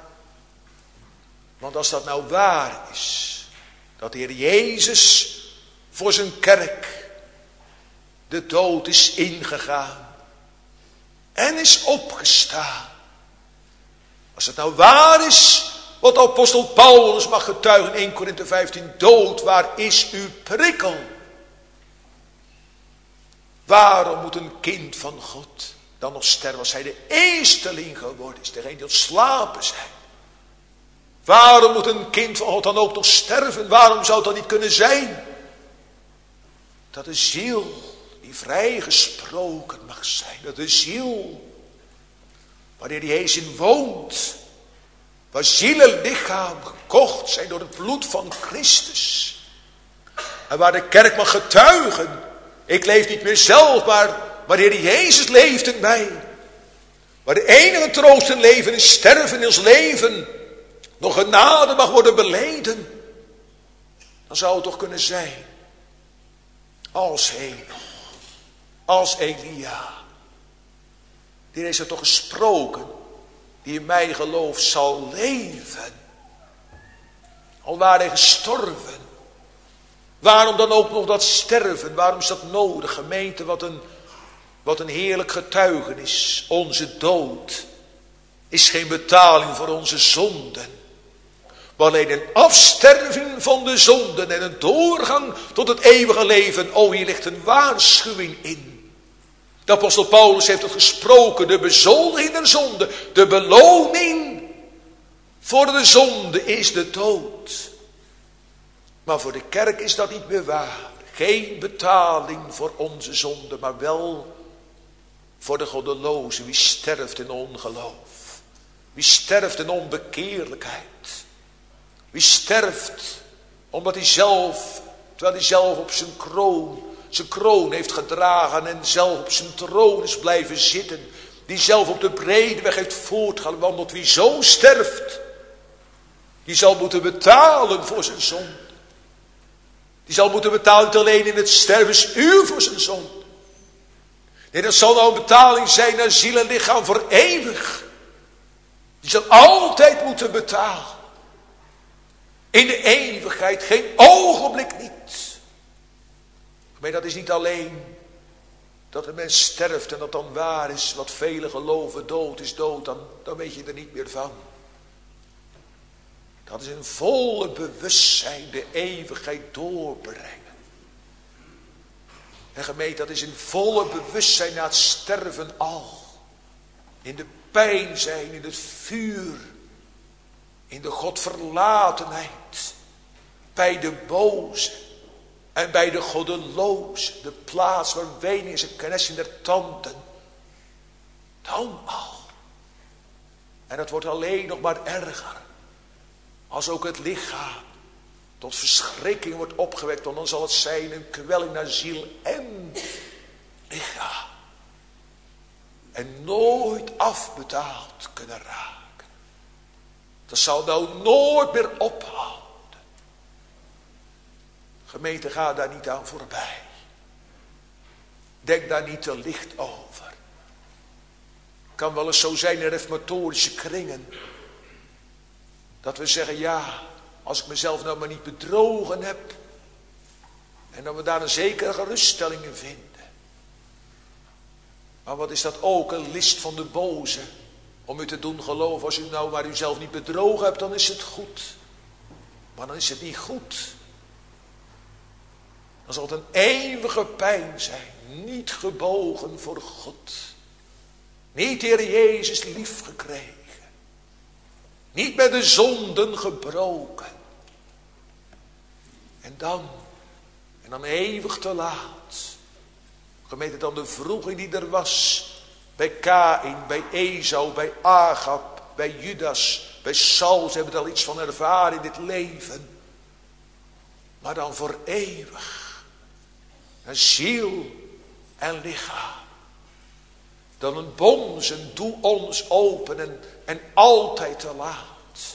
want als dat nou waar is, dat de Heer Jezus voor zijn kerk de dood is ingegaan en is opgestaan. Als het nou waar is wat apostel Paulus mag getuigen in Eerste Korinthe vijftien. Dood, waar is uw prikkel? Waarom moet een kind van God dan nog sterven als hij de eersteling geworden is? Degene die ontslapen zijn. Waarom moet een kind van God dan ook nog sterven? Waarom zou het dan niet kunnen zijn dat de ziel die vrijgesproken mag zijn. Dat de ziel waarin die Jezus in woont. Waar ziel en lichaam gekocht zijn door het bloed van Christus. En waar de kerk mag getuigen. Ik leef niet meer zelf, maar waar de Heer Jezus leeft in mij. Waar de enige troost in leven is sterven in ons leven. Nog genade mag worden beleden. Dan zou het toch kunnen zijn. Als Henoch. Als Elia. Die heeft er toch gesproken. Die in mij gelooft zal leven. Al waar hij gestorven. Waarom dan ook nog dat sterven? Waarom is dat nodig? Gemeente, wat een Wat een heerlijk getuigenis. Onze dood is geen betaling voor onze zonden. Maar alleen een afsterving van de zonden en een doorgang tot het eeuwige leven. O, hier ligt een waarschuwing in. De apostel Paulus heeft het gesproken. De bezoldiging der zonde. De beloning voor de zonde is de dood. Maar voor de kerk is dat niet meer waar. Geen betaling voor onze zonde, maar wel voor de goddeloze. Wie sterft in ongeloof. Wie sterft in onbekeerlijkheid. Wie sterft omdat hij zelf, terwijl hij zelf op zijn kroon, zijn kroon heeft gedragen en zelf op zijn troon is blijven zitten. Die zelf op de brede weg heeft voortgewandeld. Wie zo sterft, die zal moeten betalen voor zijn zonde. Die zal moeten betalen niet alleen in het stervensuur voor zijn zonde. Nee, dat zal nou een betaling zijn naar ziel en lichaam voor eeuwig. Die zal altijd moeten betalen. In de eeuwigheid, geen ogenblik niet. Maar dat is niet alleen dat een mens sterft en dat dan waar is. Wat velen geloven, dood is dood, dan, dan weet je er niet meer van. Dat is een volle bewustzijn de eeuwigheid doorbrengen. En gemeente, dat is een volle bewustzijn na het sterven al. In de pijn zijn, in het vuur. In de godverlatenheid. Bij de boze. En bij de goddeloze. De plaats waar wening is en knessing der tanden. Dan al. En het wordt alleen nog maar erger. Als ook het lichaam tot verschrikking wordt opgewekt. Want dan zal het zijn een kwelling naar ziel en lichaam. En nooit afbetaald kunnen raken. Dat zal nou nooit meer ophouden. Gemeente, ga daar niet aan voorbij. Denk daar niet te licht over. Het kan wel eens zo zijn in reformatorische kringen. Dat we zeggen, ja, als ik mezelf nou maar niet bedrogen heb. En dat we daar een zekere geruststelling in vinden. Maar wat is dat ook, een list van de boze. Om u te doen geloven, als u nou maar uzelf niet bedrogen hebt, dan is het goed. Maar dan is het niet goed. Dan zal het een eeuwige pijn zijn. Niet gebogen voor God. Niet de Heer Jezus lief gekregen. Niet met de zonden gebroken. En dan, en dan eeuwig te laat. Gemeente, dan de vroeging die er was. Bij Kaïn, bij Esau, bij Agab, bij Judas, bij Saul. Ze hebben er al iets van ervaren in dit leven. Maar dan voor eeuwig. Een ziel en lichaam. Dan een bonzen, doe ons open en, en altijd te laat.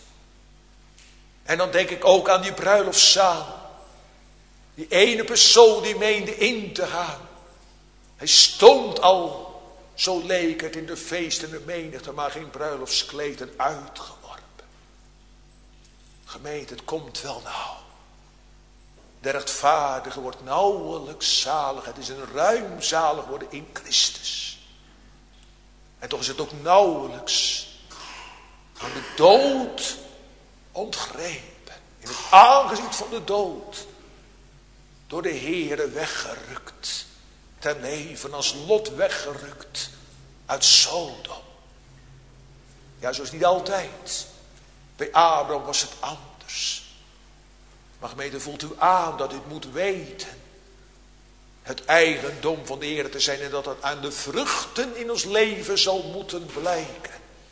En dan denk ik ook aan die bruiloftszaal. Die ene persoon die meende in te gaan. Hij stond al, zo leek het, in de feest en de menigte, maar geen bruiloftskleed en uitgeworpen. Gemeente, het komt wel nou. De rechtvaardige wordt nauwelijks zalig. Het is een ruim zalig worden in Christus. En toch is het ook nauwelijks aan de dood ontgrepen. In het aangezicht van de dood. Door de Heere weggerukt. Ten leven als Lot weggerukt uit Sodom. Ja, zo is het niet altijd. Bij Abraham was het anders. Maar gemeente, voelt u aan dat u het moet weten. Het eigendom van de Heer te zijn. En dat het aan de vruchten in ons leven zal moeten blijken.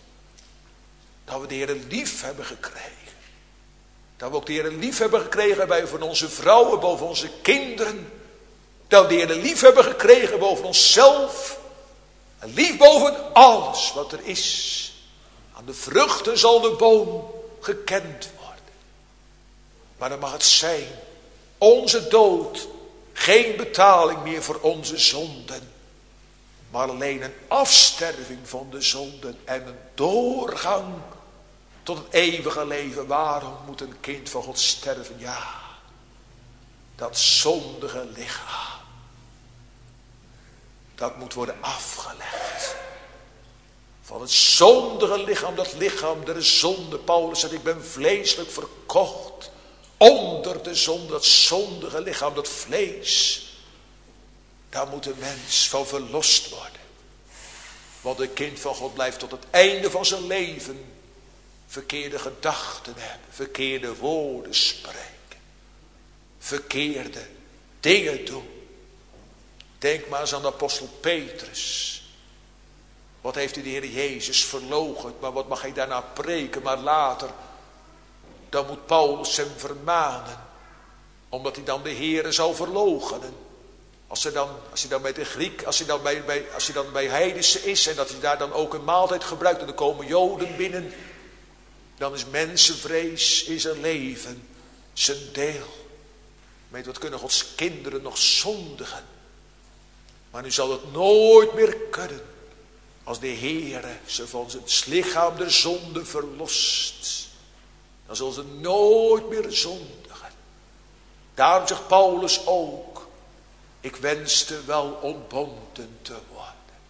Dat we de Heer lief hebben gekregen. Dat we ook de Heer lief hebben gekregen bij van onze vrouwen, boven onze kinderen. Dat we de Heer lief hebben gekregen boven onszelf. En lief boven alles wat er is. Aan de vruchten zal de boom gekend worden. Maar dan mag het zijn. Onze dood. Geen betaling meer voor onze zonden. Maar alleen een afsterving van de zonden. En een doorgang tot het eeuwige leven. Waarom moet een kind van God sterven? Ja. Dat zondige lichaam. dat moet worden afgelegd. Van het zondige lichaam, dat lichaam der zonde. Paulus zegt, ik ben vleeselijk verkocht. Onder de zonde, dat zondige lichaam, dat vlees. Daar moet de mens van verlost worden. Want een kind van God blijft tot het einde van zijn leven verkeerde gedachten hebben. Verkeerde woorden spreken. Verkeerde dingen doen. Denk maar eens aan de apostel Petrus. Wat heeft hij de Heer Jezus verloochend, maar wat mag hij daarna preken, maar later, dan moet Paulus hem vermanen, omdat hij dan de Heer zou verloochenen. Als hij dan, als hij dan bij de Griek, als hij dan bij, bij, als hij dan bij heidense is en dat hij daar dan ook een maaltijd gebruikt en er komen Joden binnen, dan is mensenvrees in zijn leven zijn deel. Weet wat kunnen Gods kinderen nog zondigen, maar nu zal het nooit meer kunnen. Als de Heere ze van het lichaam der zonde verlost, dan zal ze nooit meer zondigen. Daarom zegt Paulus ook, ik wenste wel ontbonden te worden.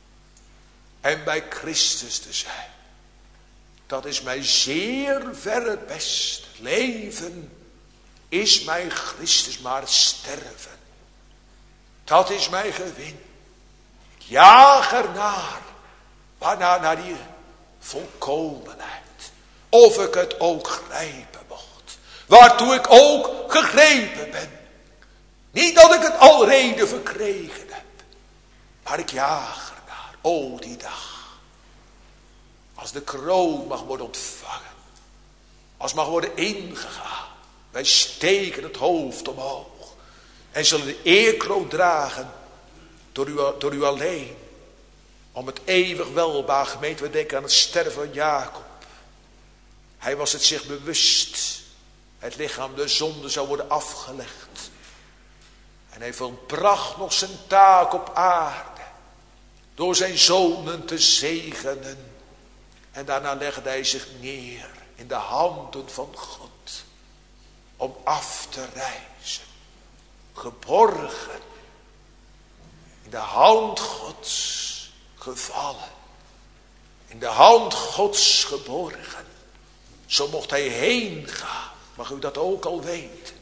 En bij Christus te zijn. Dat is mij zeer verre best. Leven is mij Christus, maar sterven. Dat is mijn gewin. Ik jaag ernaar. Waarna naar die volkomenheid. Of ik het ook grijpen mocht. Waartoe ik ook gegrepen ben. Niet dat ik het alrede verkregen heb. Maar ik jaag ernaar. O die dag. Als de kroon mag worden ontvangen. Als mag worden ingegaan. Wij steken het hoofd omhoog. En zullen de eerkroon dragen. Door u, door u alleen. Om het eeuwig welbaar, gemeente, we denken aan het sterven van Jacob. Hij was het zich bewust. Het lichaam de zonde zou worden afgelegd. En hij volbracht nog zijn taak op aarde. Door zijn zonen te zegenen. En daarna legde hij zich neer in de handen van God. Om af te reizen. Geborgen. In de hand Gods. Gevallen. In de hand Gods geborgen. Zo mocht hij heen gaan. Mag u dat ook al weten.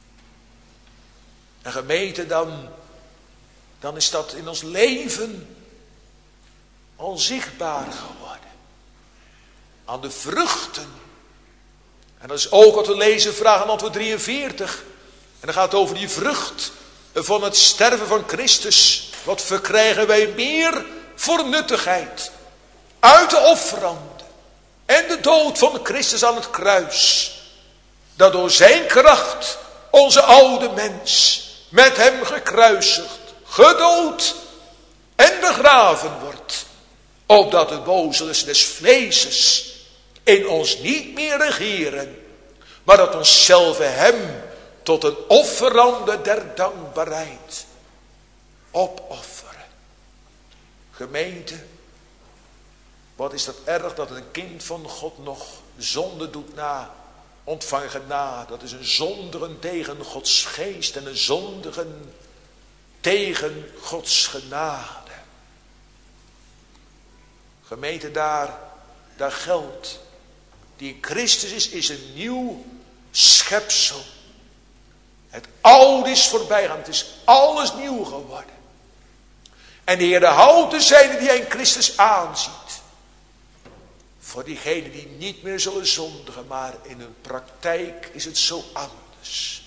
En gemeente, dan, dan is dat in ons leven onzichtbaar geworden. Aan de vruchten. En dat is ook wat we lezen, vraag en antwoord drieënveertig. En dan gaat het over die vrucht van het sterven van Christus. Wat verkrijgen wij meer voor nuttigheid. Uit de offeranden. En de dood van Christus aan het kruis. Dat door zijn kracht onze oude mens met hem gekruisigd, gedood en begraven wordt. Opdat de boze des vleeses in ons niet meer regeren. Maar dat onszelf hem tot een offerande der dankbaarheid opofferen. Gemeente, wat is dat erg dat een kind van God nog zonde doet na, ontvangen genade. Dat is een zondigen tegen Gods geest en een zondigen tegen Gods genade. Gemeente, daar, daar geldt, die in Christus is, is een nieuw schepsel. Het oude is voorbijgaan, het is alles nieuw geworden. En de Heer houdt dezijnen die hij in Christus aanziet. Voor diegenen die niet meer zullen zondigen, maar in hun praktijk is het zo anders.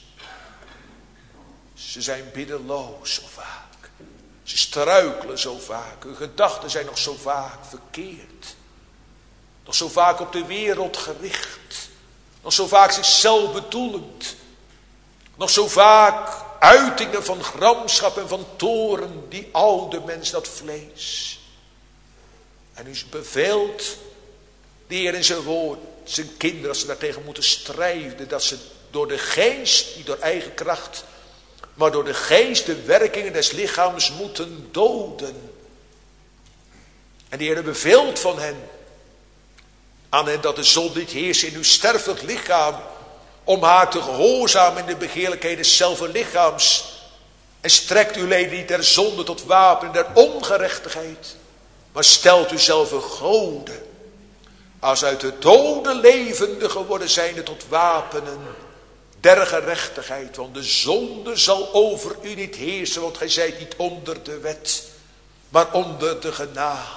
Ze zijn biddeloos zo vaak. Ze struikelen zo vaak. Hun gedachten zijn nog zo vaak verkeerd. Nog zo vaak op de wereld gericht. Nog zo vaak zichzelf bedoelend. Nog zo vaak uitingen van gramschap en van toorn. Die oude mens, dat vlees. En u beveelt de Heer in zijn woord, zijn kinderen, als ze daartegen moeten strijden, dat ze door de geest, niet door eigen kracht, maar door de geest de werkingen des lichaams moeten doden. En de Heer beveelt van hen, aan hen dat de zonde niet heerst in uw sterfelijk lichaam, om haar te gehoorzamen in de begeerlijkheden zelf lichaams, En strekt uw leden niet der zonde tot wapen der ongerechtigheid. Maar stelt u zelf een goden. Als uit de doden levende geworden zijnde tot wapenen der gerechtigheid. Want de zonde zal over u niet heersen. Want gij zijt niet onder de wet. Maar onder de genade.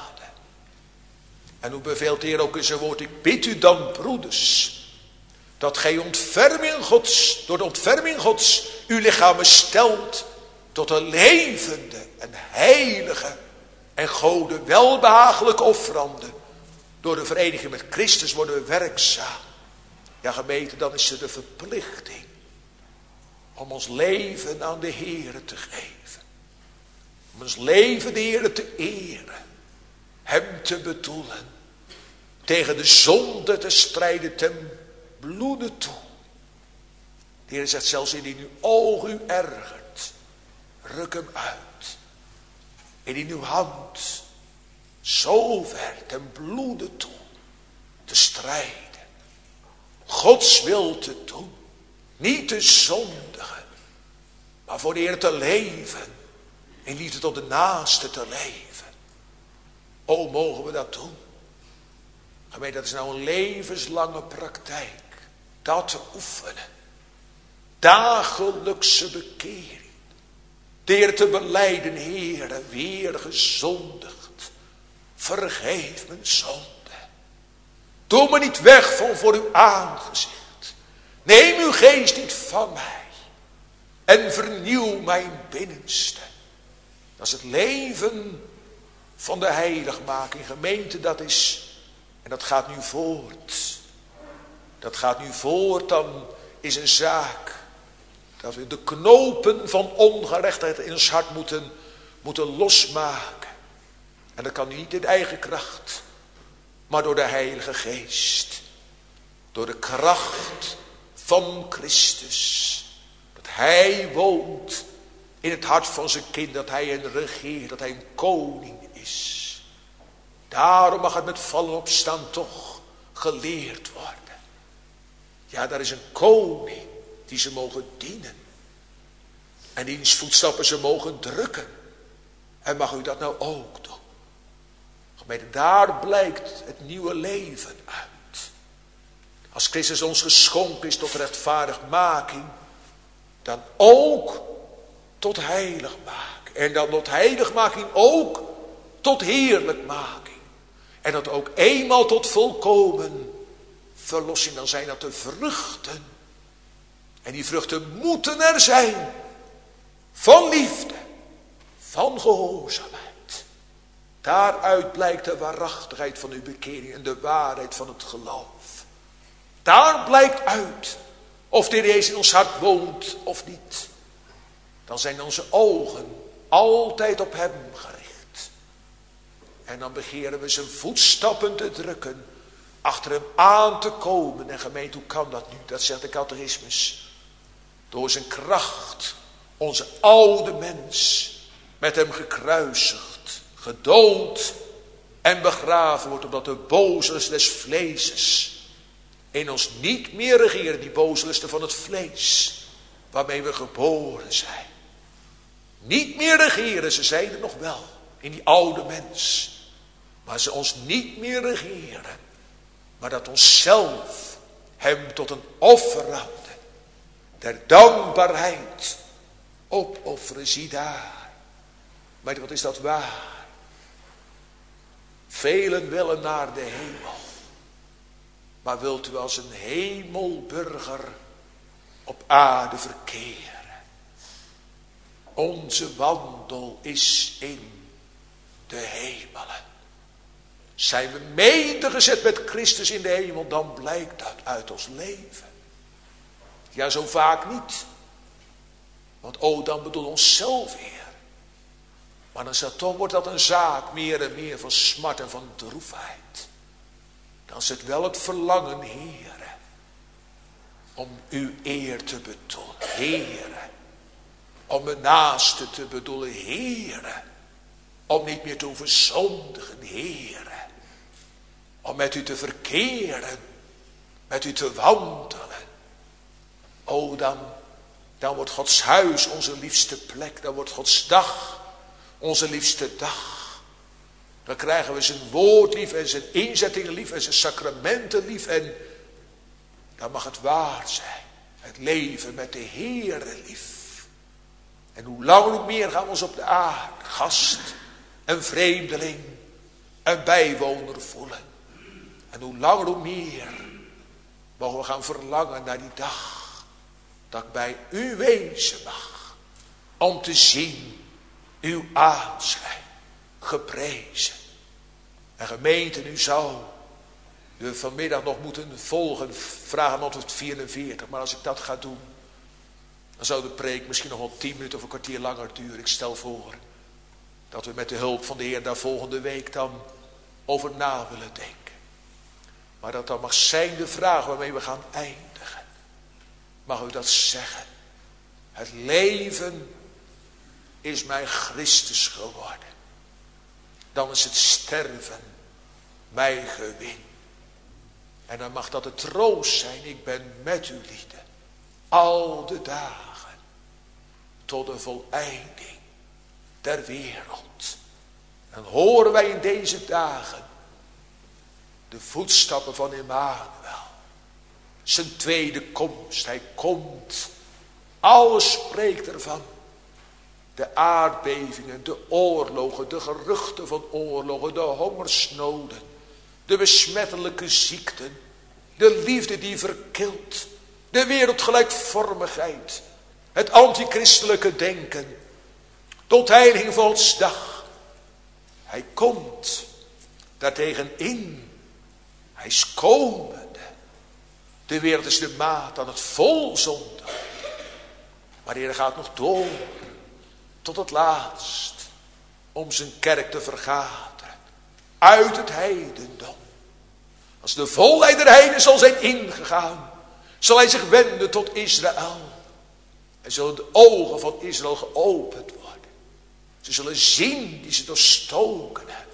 En hoe beveelt de Heer ook in zijn woord. Ik bid u dan broeders. Dat gij ontferming Gods. Door de ontferming Gods. Uw lichamen stelt. Tot een levende en heilige. En Gode welbehagelijke offerande. Door de vereniging met Christus worden we werkzaam. Ja gemeente, dan is er de verplichting. Om ons leven aan de Heere te geven. Om ons leven de Heere te eren. Hem te bedoelen. Tegen de zonde te strijden ten bloede toe. De Heer zegt zelfs indien uw oog u ergert. Ruk hem uit. Indien uw hand zo ver ten bloede toe te strijden. Gods wil te doen. Niet te zondigen. Maar voor de Heer te leven. In liefde tot de naaste te leven. O, mogen we dat doen. Gemeente, dat is nou een levenslange praktijk. Dat te oefenen. Dagelijkse bekering. De Heer te belijden, Heere, weer gezondigd. Vergeef mijn zonde. Doe me niet weg van voor uw aangezicht. Neem uw geest niet van mij. En vernieuw mijn binnenste. Dat is het leven van de heiligmaking. Gemeente, dat is... En dat gaat nu voort. Dat gaat nu voort, dan is een zaak. Dat we de knopen van ongerechtigheid in ons hart moeten, moeten losmaken. En dat kan niet in eigen kracht. Maar door de Heilige Geest. Door de kracht van Christus. Dat Hij woont in het hart van zijn kind. Dat Hij een regeert. Dat Hij een koning is. Daarom mag het met vallen opstaan toch geleerd worden. Ja, daar is een koning die ze mogen dienen. En diens voetstappen ze mogen drukken. En mag u dat nou ook doen? Gemeente, daar blijkt het nieuwe leven uit. Als Christus ons geschonken is tot rechtvaardigmaking, dan ook tot heiligmaking. En dan tot heiligmaking ook tot heerlijkmaking. En dat ook eenmaal tot volkomen verlossing. Dan zijn dat de vruchten. En die vruchten moeten er zijn. Van liefde. Van gehoorzaamheid. Daaruit blijkt de waarachtigheid van uw bekering. En de waarheid van het geloof. Daar blijkt uit. Of de Heer Jezus in ons hart woont of niet. Dan zijn onze ogen altijd op hem gericht. En dan begeren we zijn voetstappen te drukken. Achter hem aan te komen. En gemeente, hoe kan dat nu? Dat zegt de catechismus. Door zijn kracht. Onze oude mens. Met hem gekruisigd. Gedood. En begraven wordt. Omdat de bozelust des vleeses. In ons niet meer regeren. Die bozelusten van het vlees. Waarmee we geboren zijn. Niet meer regeren. Ze zijn er nog wel. In die oude mens. Maar ze ons niet meer regeren. Maar dat onszelf hem tot een offerande der dankbaarheid opofferen. Zie daar. Maar wat is dat waar? Velen willen naar de hemel. Maar wilt u als een hemelburger op aarde verkeren? Onze wandel is in de hemelen. Zijn we medegezet met Christus in de hemel, dan blijkt dat uit ons leven. Ja, zo vaak niet. Want o, dan bedoel onszelf weer. Maar dan is toch, wordt dat een zaak meer en meer van smart en van droefheid. Dan is het wel het verlangen, Heere, om uw eer te bedoelen, Heere. Om mijn naaste te bedoelen, Heere. Om niet meer te hoeven zondigen, Heere. Om met u te verkeren. Met u te wandelen. O, dan, Dan wordt Gods huis onze liefste plek. Dan wordt Gods dag onze liefste dag. Dan krijgen we zijn woord lief en zijn inzettingen lief en zijn sacramenten lief. En dan mag het waar zijn. Het leven met de Heere lief. En hoe langer hoe meer gaan we ons op de aarde, gast en vreemdeling en bijwoner voelen. En hoe langer hoe meer mogen we gaan verlangen naar die dag dat ik bij u wezen mag. Om te zien uw aanschijn geprezen. En gemeente, u zou u vanmiddag nog moeten volgen, vragen antwoord vierenveertig. Maar als ik dat ga doen, dan zou de preek misschien nog wel tien minuten of een kwartier langer duren. Ik stel voor dat we met de hulp van de Heer daar volgende week dan over na willen denken. Maar dat dan mag zijn de vraag waarmee we gaan eindigen. Mag u dat zeggen? Het leven is mij Christus geworden. Dan is het sterven mij gewin. En dan mag dat de troost zijn. Ik ben met u lieden. Al de dagen. Tot de voleinding der wereld. En horen wij in deze dagen de voetstappen van Emmanuel. Zijn tweede komst. Hij komt. Alles spreekt ervan. De aardbevingen, de oorlogen, de geruchten van oorlogen, de hongersnoden, de besmettelijke ziekten, de liefde die verkilt, de wereldgelijkvormigheid, het antichristelijke denken, tot heiliging van Gods dag. Hij komt daartegenin. Hij is komende. De wereld is de maat aan het vol zonde. Maar de Heer gaat nog door. Tot het laatst. Om zijn kerk te vergaderen. Uit het heidendom. Als de volheid der heiden zal zijn ingegaan. Zal hij zich wenden tot Israël. En zullen de ogen van Israël geopend worden. Ze zullen zien die ze doorstoken hebben.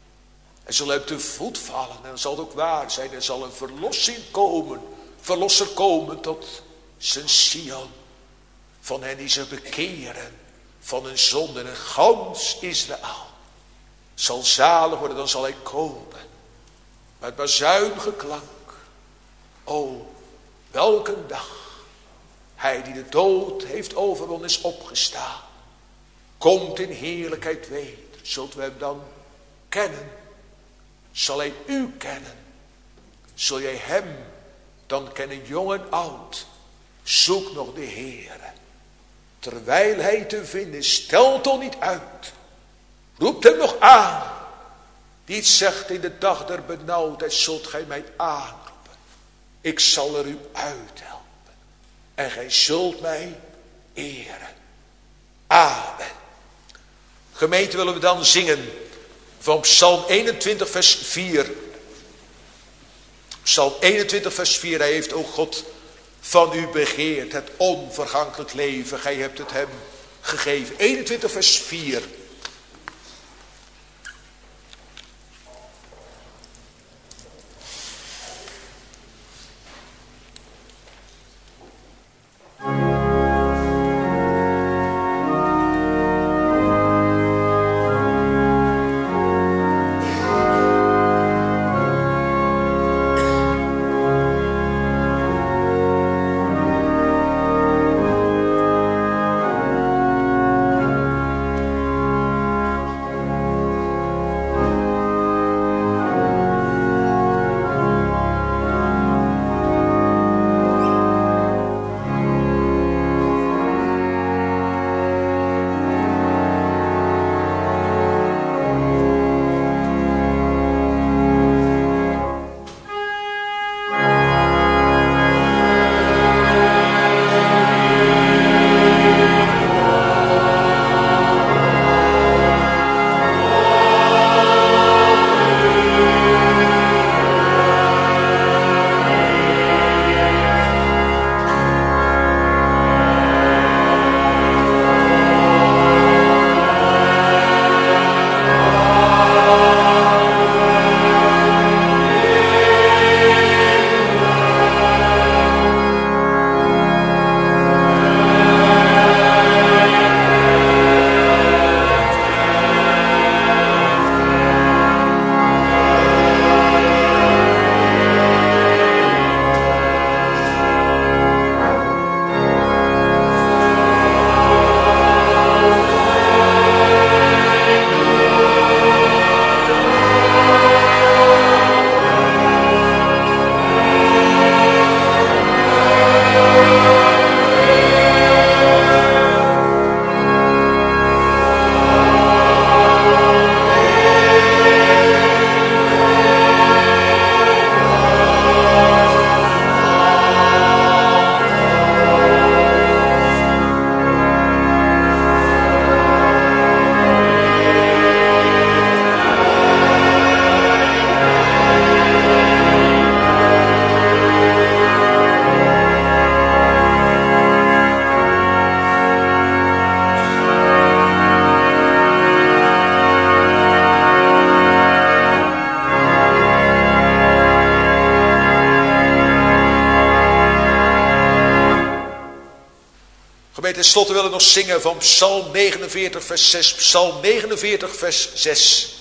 En zullen op de voet vallen. En dan zal het ook waar zijn. Er zal een verlossing komen. Verlosser komen tot zijn Sion. Van hen die zich bekeren. Van hun zonde. En gans Israël zal zalig worden. Dan zal hij komen. Met bazuinige klank. O, welke dag. Hij die de dood heeft overwonnen is opgestaan. Komt in heerlijkheid weder. Zult u hem dan kennen? Zal hij u kennen? Zul jij hem dan kennen, jong en oud? Zoek nog de Heere. Terwijl hij te vinden is, stelt toch niet uit. Roept hem nog aan. Die het zegt in de dag der benauwdheid, zult gij mij aanroepen. Ik zal er u uithelpen. En gij zult mij eren. Amen. Gemeente, willen we dan zingen van Psalm eenentwintig vers vier. Psalm eenentwintig vers vier. Hij heeft, o God, van u begeerd het onvergankelijk leven. Gij hebt het hem gegeven. eenentwintig vers vier. Gemeente, tenslotte willen we nog zingen van Psalm negenenveertig vers zes. Psalm negenenveertig vers zes.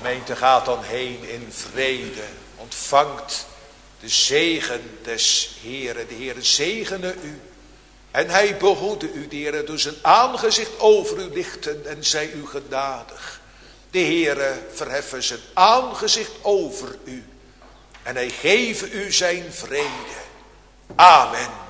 Gemeente, gaat dan heen in vrede. Ontvangt de zegen des Heeren. De Heere zegene u. En hij behoede u. De Heere doet zijn aangezicht over u lichten en zij u genadig. De Heere verheffen zijn aangezicht over u. En hij geven u zijn vrede. Amen.